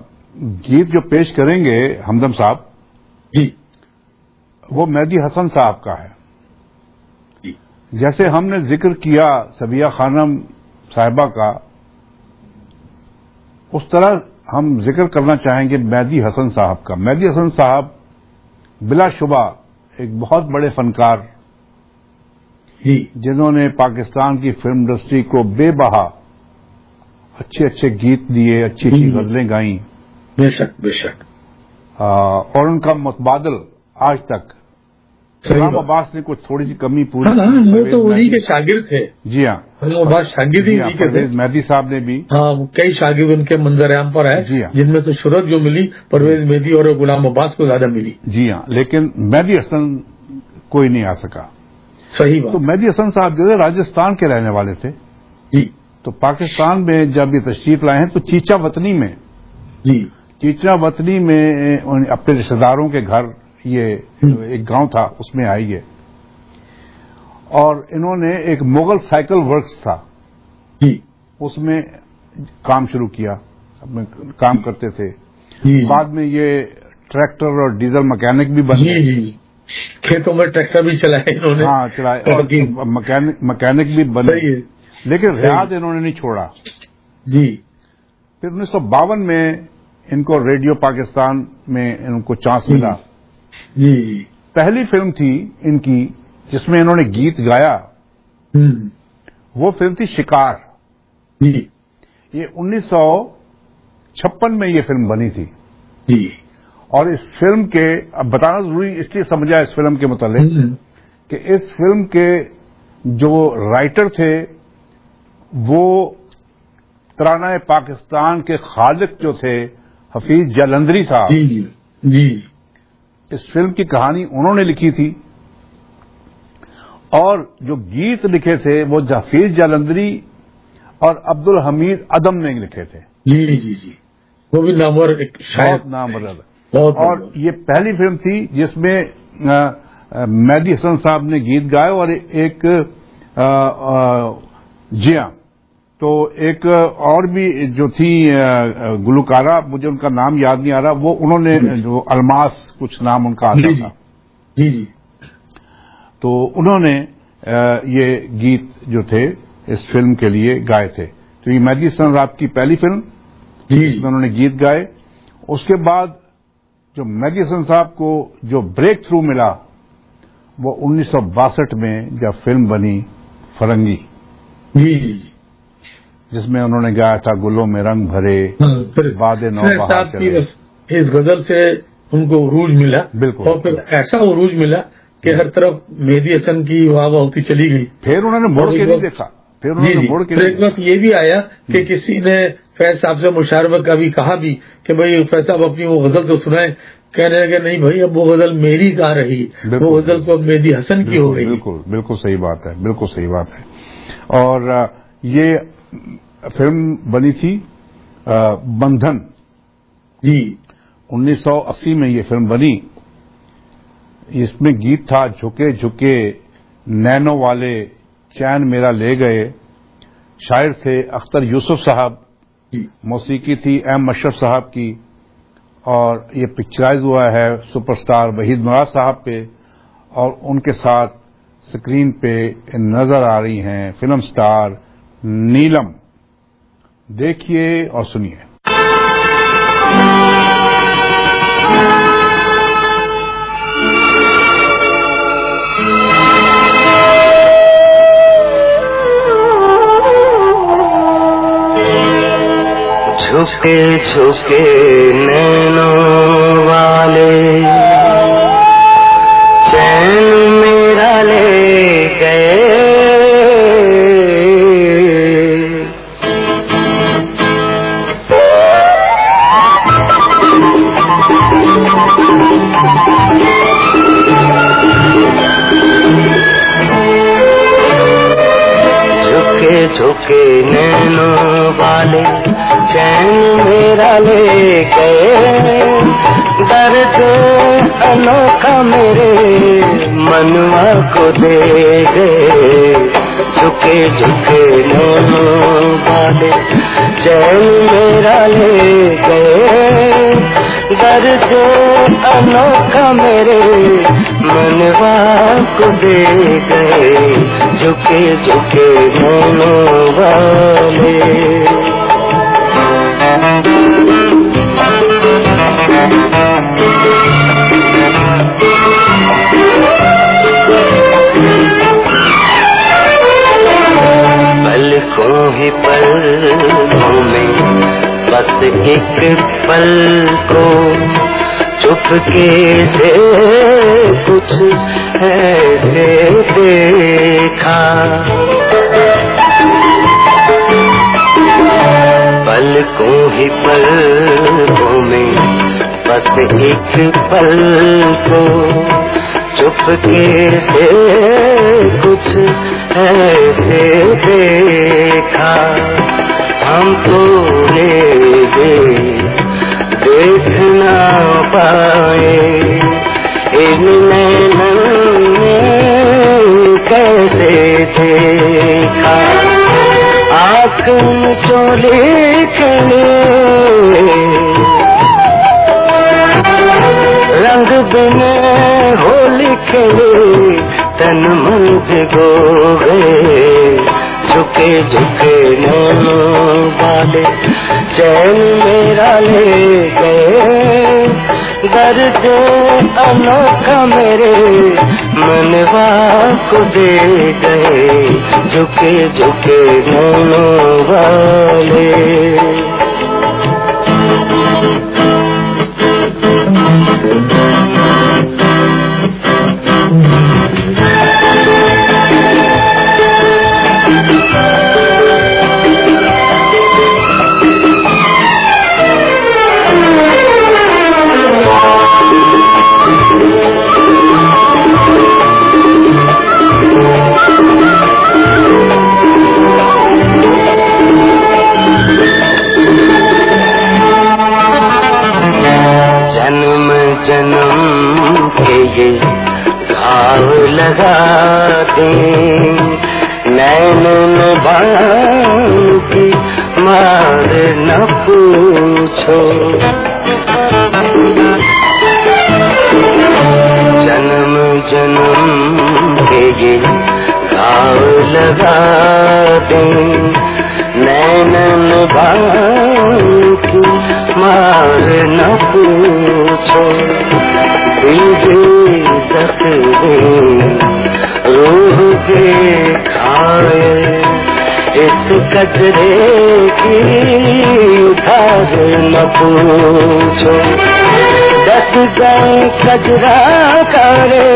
K: گیت جو پیش کریں گے ہمدم صاحب
L: جی
K: وہ مہدی حسن صاحب کا ہے.
L: جی
K: جیسے ہم نے ذکر کیا صبیہ خانم صاحبہ کا، اس طرح ہم ذکر کرنا چاہیں گے مہدی حسن صاحب کا. مہدی حسن صاحب بلا شبہ ایک بہت بڑے فنکار
L: جی
K: جنہوں نے پاکستان کی فلم انڈسٹری کو بے بہا اچھے اچھے گیت دیے، اچھی اچھی غزلیں گائیں.
L: بے شک بے شک.
K: اور ان کا متبادل آج تک غلام عباس نے کچھ تھوڑی سی کمی پوری.
L: وہ تو انہی کے شاگرد تھے.
K: جی ہاں،
L: غلام عباس شاگرد ہی کے تھے.
K: مہدی صاحب نے بھی
L: ہاں کئی شاگرد ان کے منظر عام پر ہے.
K: جی ہاں،
L: جن میں سے شہرت جو ملی پرویز مہدی اور غلام عباس کو زیادہ ملی.
K: جی ہاں، لیکن مہدی حسن کوئی نہیں آ سکا.
L: صحیح بات.
K: تو مہدی حسن صاحب جو ہے راجستھان کے رہنے والے تھے.
L: جی.
K: تو پاکستان میں جب یہ تشریف لائے ہیں تو چیچا وطنی میں
L: جی
K: چیچا وطنی میں اپنے رشتے داروں کے گھر، یہ ایک گاؤں تھا اس میں آئی ہے، اور انہوں نے ایک مغل سائیکل ورکس تھا
L: جی
K: اس میں کام شروع کیا، کام کرتے تھے. بعد میں یہ ٹریکٹر اور ڈیزل مکینک بھی بن گئے.
L: جی کھیتوں میں ٹریکٹر بھی چلائے انہوں نے.
K: ہاں چلائے، اور مکینک بھی بن گئے، لیکن ریاض انہوں نے نہیں چھوڑا.
L: جی.
K: پھر انیس سو باون میں ان کو ریڈیو پاکستان میں ان کو چانس ملا.
L: جی جی.
K: پہلی فلم تھی ان کی جس میں انہوں نے گیت گایا، وہ فلم تھی شکار.
L: جی.
K: یہ انیس سو چھپن میں یہ فلم بنی تھی.
L: جی.
K: اور اس فلم کے، اب بتانا ضروری اس لیے سمجھا اس فلم کے متعلق کہ اس فلم کے جو رائٹر تھے وہ ترانہ پاکستان کے خالق جو تھے حفیظ جالندھری صاحب.
L: جی جی جی.
K: اس فلم کی کہانی انہوں نے لکھی تھی، اور جو گیت لکھے تھے وہ حفیظ جالندھری اور عبد الحمید عدم نے لکھے تھے.
L: جی جی جی. وہ بھی نامور ایک شاعر،
K: نامور. اور یہ پہلی فلم تھی جس میں مہدی حسن صاحب نے گیت گائے، اور ایک جی ہاں، تو ایک اور بھی جو تھی گلوکارہ، مجھے ان کا نام یاد نہیں آ رہا، وہ انہوں نے جو الماس کچھ نام ان کا آتا تھا.
L: جی جی.
K: تو انہوں نے یہ گیت جو تھے اس فلم کے لیے گائے تھے. تو یہ مہدی حسن صاحب کی پہلی فلم جس میں انہوں نے گیت گائے. اس کے بعد جو مہدی حسن صاحب کو جو بریک تھرو ملا وہ انیس سو باسٹھ میں جب فلم بنی فرنگی.
L: جی جی جی.
K: جس میں انہوں نے گایا تھا گلوں میں رنگ بھرے باد نو بہار چلے.
L: اس غزل سے ان کو عروج ملا.
K: بالکل.
L: اور پھر ایسا عروج ملا کہ ہر طرف مہدی حسن کی واہ واہ ہوتی چلی گئی.
K: پھر انہوں نے مڑ کے نہیں دیکھا. پھر انہوں نے مڑ کے
L: ایک وقت یہ بھی آیا کہ کسی نے فیض صاحب سے مشاورہ کا بھی کہا بھی کہ بھائی فیض صاحب اپنی وہ غزل تو سنائیں. کہنے لگے نہیں بھائی اب وہ غزل میری گا رہی، وہ غزل تو مہدی حسن کی ہو گئی.
K: بالکل بالکل صحیح بات ہے، بالکل صحیح بات ہے. اور یہ فلم بنی تھی بندھن.
L: جی.
K: انیس سو اسی میں یہ فلم بنی. اس میں گیت تھا جھکے جھکے نینوں والے چین میرا لے گئے. شاعر تھے اختر یوسف صاحب، موسیقی تھی ایم اشرف صاحب کی، اور یہ پکچرائز ہوا ہے سپر سٹار وحید مراد صاحب پہ، اور ان کے ساتھ سکرین پہ نظر آ رہی ہیں فلم سٹار نیلم. دیکھیے اور سنیے.
Q: جھکے جھکے نینوں والے چین میرا لے گئے. جھکے جھکے نینوں والے چین میرا لے گئے. درد انوکھا میرے منوا کو دے گئے. جھکے جھکے نینوں والے چین میرا لے گئے. درد انوکھا میرے منوا کو دے گئے. جھکے جھکے نینوں والے. पलकों ही पलकों में बस एक पल को चुपके से कुछ ऐसे देखा, पलकों ही पलकों में बस एक पल को चुपके से कुछ ऐसे देखा, हम तो देख ना पाए इन नैनों ने कैसे देखा, आँख चोले खड़े रंग बिन होली खेले तन मन भिगो गए, झुके झुके नैनों वाले चैन मेरा ले गए, दर्द अनोखा मेरे मनवा को दे गए, झुके झुके नैनों वाले। जन्म के ये घाव लगा दे नैन बाण की मार न पूछो, जन्म जन्म के ये घाव लगा दे नैन बाण की मार न पूछो, दिल जख्मी रूह के खाए इस कचरे की उधार न पूछो, दस गए कचरा करे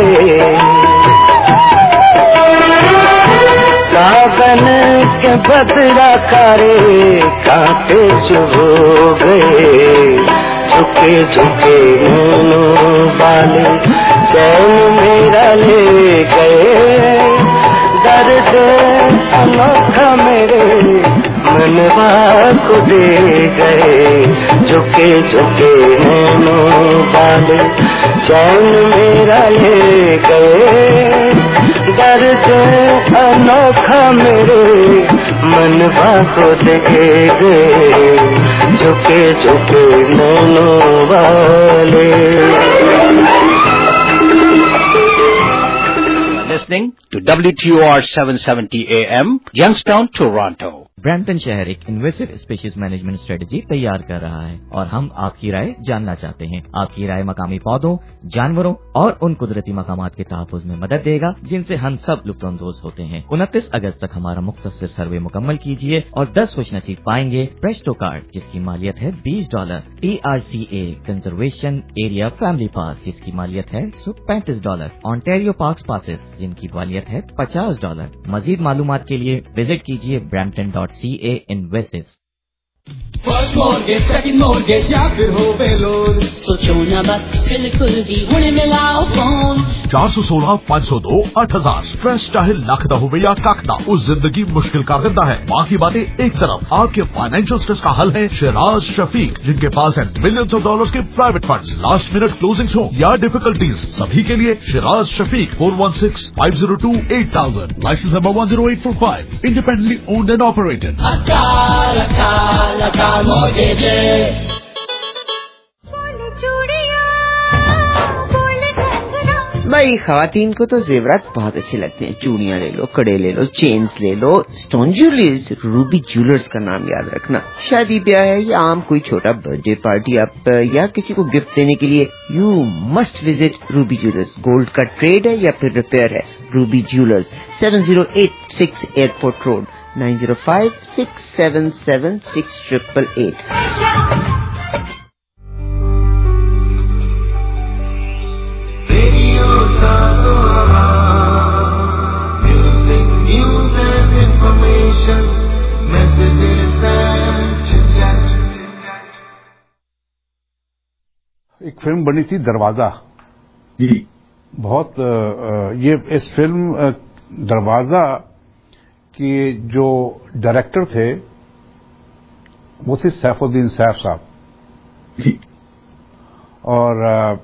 Q: सावन के बदला करे कांटे चुभो गए, झुके झुके नैनों वाले चैन मेरा ले गए, दर्द अनोखा मेरे मनवा को दे गए, झुके झुके नैनों वाले चैन मेरा ले गए, दर्द अनोखा मेरे मनवा को दे गए, झुके झुके नैनों वाले।
C: Listening to W T O R seven seventy A M, Youngstown, Toronto.
I: Brampton शहर एक इन्वेसिव स्पीशीज मैनेजमेंट स्ट्रेटजी तैयार कर रहा है और हम आपकी राय जानना चाहते हैं। आपकी राय मकामी पौधों, जानवरों और उन कुदरती मकामात के तहफ़्फ़ुज़ में मदद देगा जिनसे हम सब लुत्फ़अंदोज़ होते हैं। उनतीस अगस्त तक हमारा मुख्तसर सर्वे मुकम्मल कीजिए और दस खुशनसीब पाएंगे प्रेस्टो कार्ड जिसकी मालियत है बीस dollar, T R C A conservation area family pass जिसकी मालियत है पैंतीस डॉलर, ऑन्टेरियो पार्क्स पासेस जिनकी मालियत है पचास डॉलर। मजीद मालूमात के लिए विजिट कीजिए Brampton dot C A invasives.
R: First mortgage, second mortgage या फिर हो बेलोन, सोचो ना बस बिल्कुल भी हुणे मिलाओ फोन।
S: चार सौ सोलह पाँच सौ दो आठ हजार स्ट्रेस चाहे लख दा होवे या कख दा, उस जिंदगी मुश्किल का गद्दा है। बाकी बातें एक तरफ, आपके फाइनेंशियल स्ट्रेस का हल है शिराज शफीक, जिनके पास है मिलियंस ऑफ डॉलर्स के private funds. Last minute closing हो या डिफिकल्टीज, सभी के लिए Shiraz Shafiq four one six five zero two eight thousand, licence number one zero eight four five, independently owned and operated.
R: अकाल अकाल अकाल मॉर्गेजेस।
A: بھائی خواتین کو تو زیورات بہت اچھے لگتے ہیں. چوڑیاں لے لو, کڑے لے لو, چینز لے لو. اسٹون جیولرز, روبی جیولرز کا نام یاد رکھنا. شادی بیاہ ہے یا عام کوئی چھوٹا برتھ ڈے پارٹی آپ یا کسی کو گفٹ دینے کے لیے, you must visit Ruby jewellers. Gold کا ٹریڈ ہے یا پھر ریپیئر ہے, Ruby jewellers, seven zero eight six airport road, nine zero five six seven seven six triple eight.
K: ایک فلم بنی تھی دروازہ.
L: جی
K: بہت یہ اس فلم دروازہ کے جو ڈائریکٹر تھے وہ تھے سیف الدین سیف صاحب.
L: جی
K: اور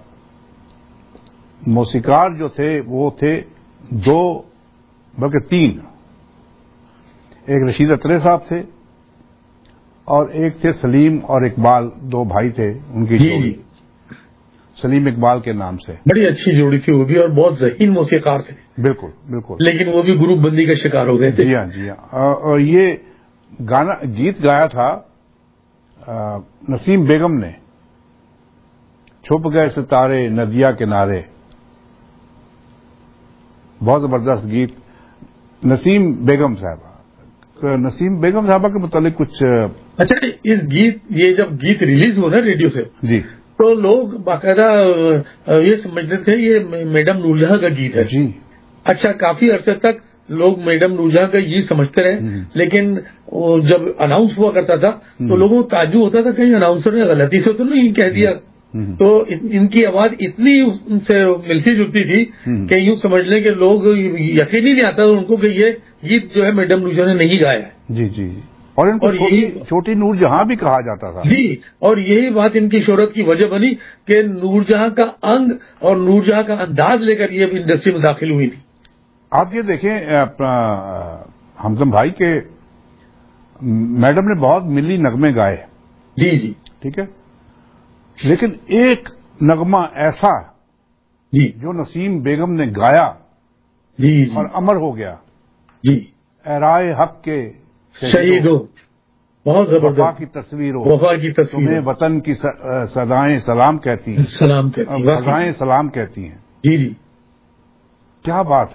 K: موسیقار جو تھے وہ تھے دو بلکہ تین. ایک رشید اطرے صاحب تھے اور ایک تھے سلیم اور اقبال, دو بھائی تھے ان کی جوڑی, سلیم اقبال کے نام سے.
L: بڑی اچھی جوڑی تھی وہ بھی اور بہت ذہین موسیقار تھے.
K: بالکل بالکل.
L: لیکن وہ بھی گروپ بندی کا شکار ہو گئے تھے.
K: جی ہاں جی ہاں. اور یہ گانا گیت گایا تھا نسیم بیگم نے, چھپ گئے ستارے ندیا کنارے. بہت زبردست گیت. نسیم بیگم صاحبہ, نسیم بیگم صاحبہ کے متعلق کچھ.
L: اچھا, اس گیت یہ جب گیت ریلیز ہوا نا ریڈیو سے
K: جی
L: تو لوگ باقاعدہ یہ سمجھتے تھے یہ میڈم نورجہاں کا گیت ہے.
K: جی
L: اچھا, کافی عرصے تک لوگ میڈم نورجہاں کا گیت سمجھتے رہے, لیکن جب اناؤنس ہوا کرتا تھا تو لوگوں کو تعجب ہوتا تھا کہیں اناؤنسر نے غلطی سے تو نہیں کہہ دیا. تو ان کی آواز اتنی ان سے ملتی جلتی تھی کہ یوں سمجھ لیں کہ لوگ یقین ہی نہیں آتا ان کو کہ یہ گیت جو ہے میڈم نورجہاں نے نہیں گایا ہے.
K: جی جی. اور ان کو چھوٹی نور جہاں بھی کہا جاتا تھا.
L: جی, اور یہی بات ان کی شہرت کی وجہ بنی کہ نور جہاں کا انگ اور نور جہاں کا انداز لے کر یہ انڈسٹری میں داخل ہوئی تھی.
K: آپ یہ دیکھیں ہمدم بھائی کے میڈم نے بہت ملی نغمے گائے.
L: جی جی
K: ٹھیک ہے, لیکن ایک نغمہ ایسا
L: جی
K: جو نسیم بیگم نے گایا
L: جی
K: اور امر ہو گیا.
L: جی,
K: اے رائے حق کے
L: شہید ہو, بہت زبردست.
K: وفا کی تصویر ہو,
L: وفا کی تصویر,
K: تمہیں وطن کی صدائیں سلام کہتی ہیں,
L: سلام کہتی ہیں,
K: فضائیں سلام کہتی ہیں.
L: جی جی,
K: کیا بات ہے.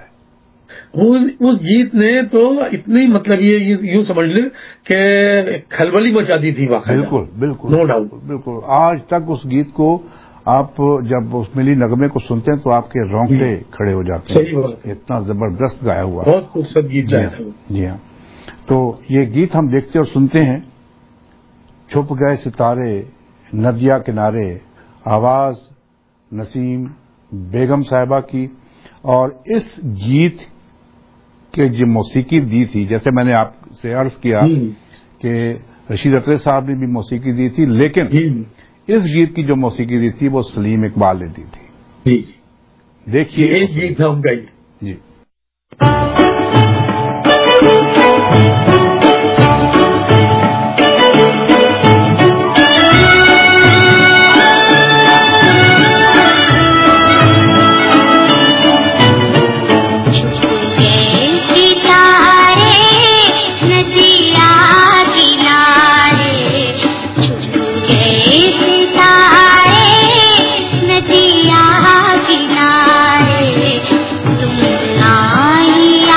L: اس گیت نے تو اتنی مطلب یہ یوں سمجھ لیں کہ کھلبلی مچا دی تھی. واقعی
K: بالکل بالکل
L: نو ڈاؤٹ.
K: بالکل. آج تک اس گیت کو آپ جب اس ملی نغمے کو سنتے ہیں تو آپ کے رونگٹے کھڑے ہو جاتے ہیں.
L: صحیح بات.
K: اتنا زبردست گایا ہوا,
L: بہت خوبصورت گیت گایا تھا.
K: جی ہاں. تو یہ گیت ہم دیکھتے اور سنتے ہیں. چھپ گئے ستارے ندیا کنارے, آواز نسیم بیگم صاحبہ کی. اور اس گیت کے جو موسیقی دی تھی, جیسے میں نے آپ سے عرض کیا کہ رشید اطرے صاحب نے بھی موسیقی دی تھی, لیکن اس گیت کی جو موسیقی دی تھی وہ سلیم اقبال نے دی تھی.
L: جی
K: دیکھیے
L: ایک گیت ہم گائیے.
K: جی
M: نیا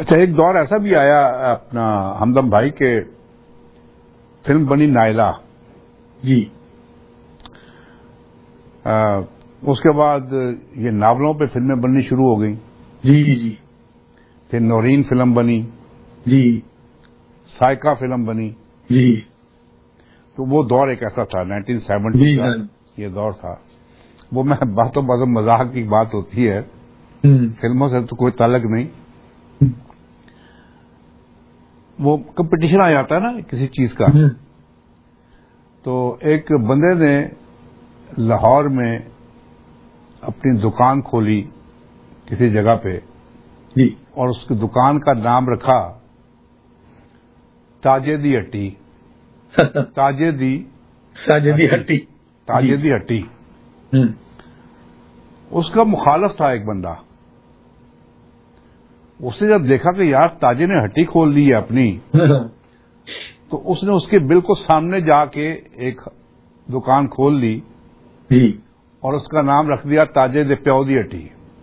K: اچھا، ایک دور ایسا بھی آیا اپنا ہمدم بھائی کے فلم بنی نائلہ
L: جی،
K: آ, اس کے بعد یہ ناولوں پہ فلمیں بننی شروع ہو گئیں.
L: جی جی.
K: پھر نورین فلم بنی.
L: جی.
K: سائکا فلم بنی.
L: جی.
K: تو وہ دور ایک ایسا تھا نائنٹین سیونٹی کا یہ دور تھا. وہ میں باتوں باتوں مذاق کی بات ہوتی ہے، فلموں سے تو کوئی تعلق نہیں. وہ کمپٹیشن آ جاتا ہے نا کسی چیز کا. تو ایک بندے نے لاہور میں اپنی دکان کھولی کسی جگہ پہ
L: جی،
K: اور اس کی دکان کا نام رکھا تاجے دی ہٹی. تاجے دی
L: تاجے دی ہٹی.
K: تاجے دی ہٹی. اس کا مخالف تھا ایک بندہ. اس نے جب دیکھا کہ یار تاجے نے ہٹی کھول لی ہے اپنی، تو اس نے اس کے بالکل سامنے جا کے ایک دکان کھول لی
L: جی،
K: اور اس کا نام رکھ دیا تاجے دے پیو دی ہٹی.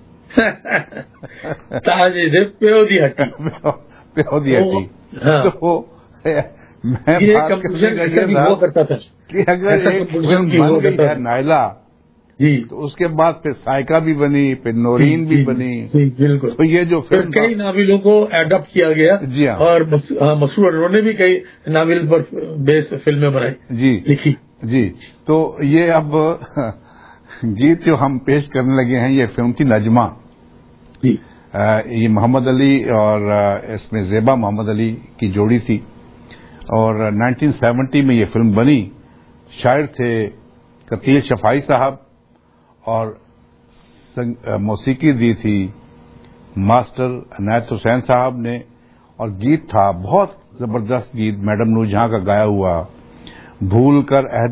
L: تاجے دے پیو دی ہٹی.
K: پیو دی ہٹی. تو میں
L: کرتا تھا
K: کہ اگر ایک فلم بن گئی ہے نائلہ
L: جی،
K: تو اس کے بعد پھر سائکا بھی بنی، پھر نورین بھی بنی.
L: بالکل.
K: تو یہ جو فلم
L: کئی ناولوں کو ایڈاپٹ کیا گیا.
K: جی ہاں.
L: اور مسرور انہوں نے بھی کئی ناول پر بیس فلمیں بنائی.
K: جی
L: لکھی.
K: جی. تو یہ اب گیت جو ہم پیش کرنے لگے ہیں یہ فلم تھی نجمہ.
L: جی.
K: یہ محمد علی اور اس میں زیبا محمد علی کی جوڑی تھی اور نائنٹین سیونٹی میں یہ فلم بنی. شاعر تھے قتیل شفائی صاحب اور موسیقی دی تھی ماسٹر عنایت حسین صاحب نے، اور گیت تھا بہت زبردست گیت میڈم نور جہاں کا گایا ہوا، بھول کر عہد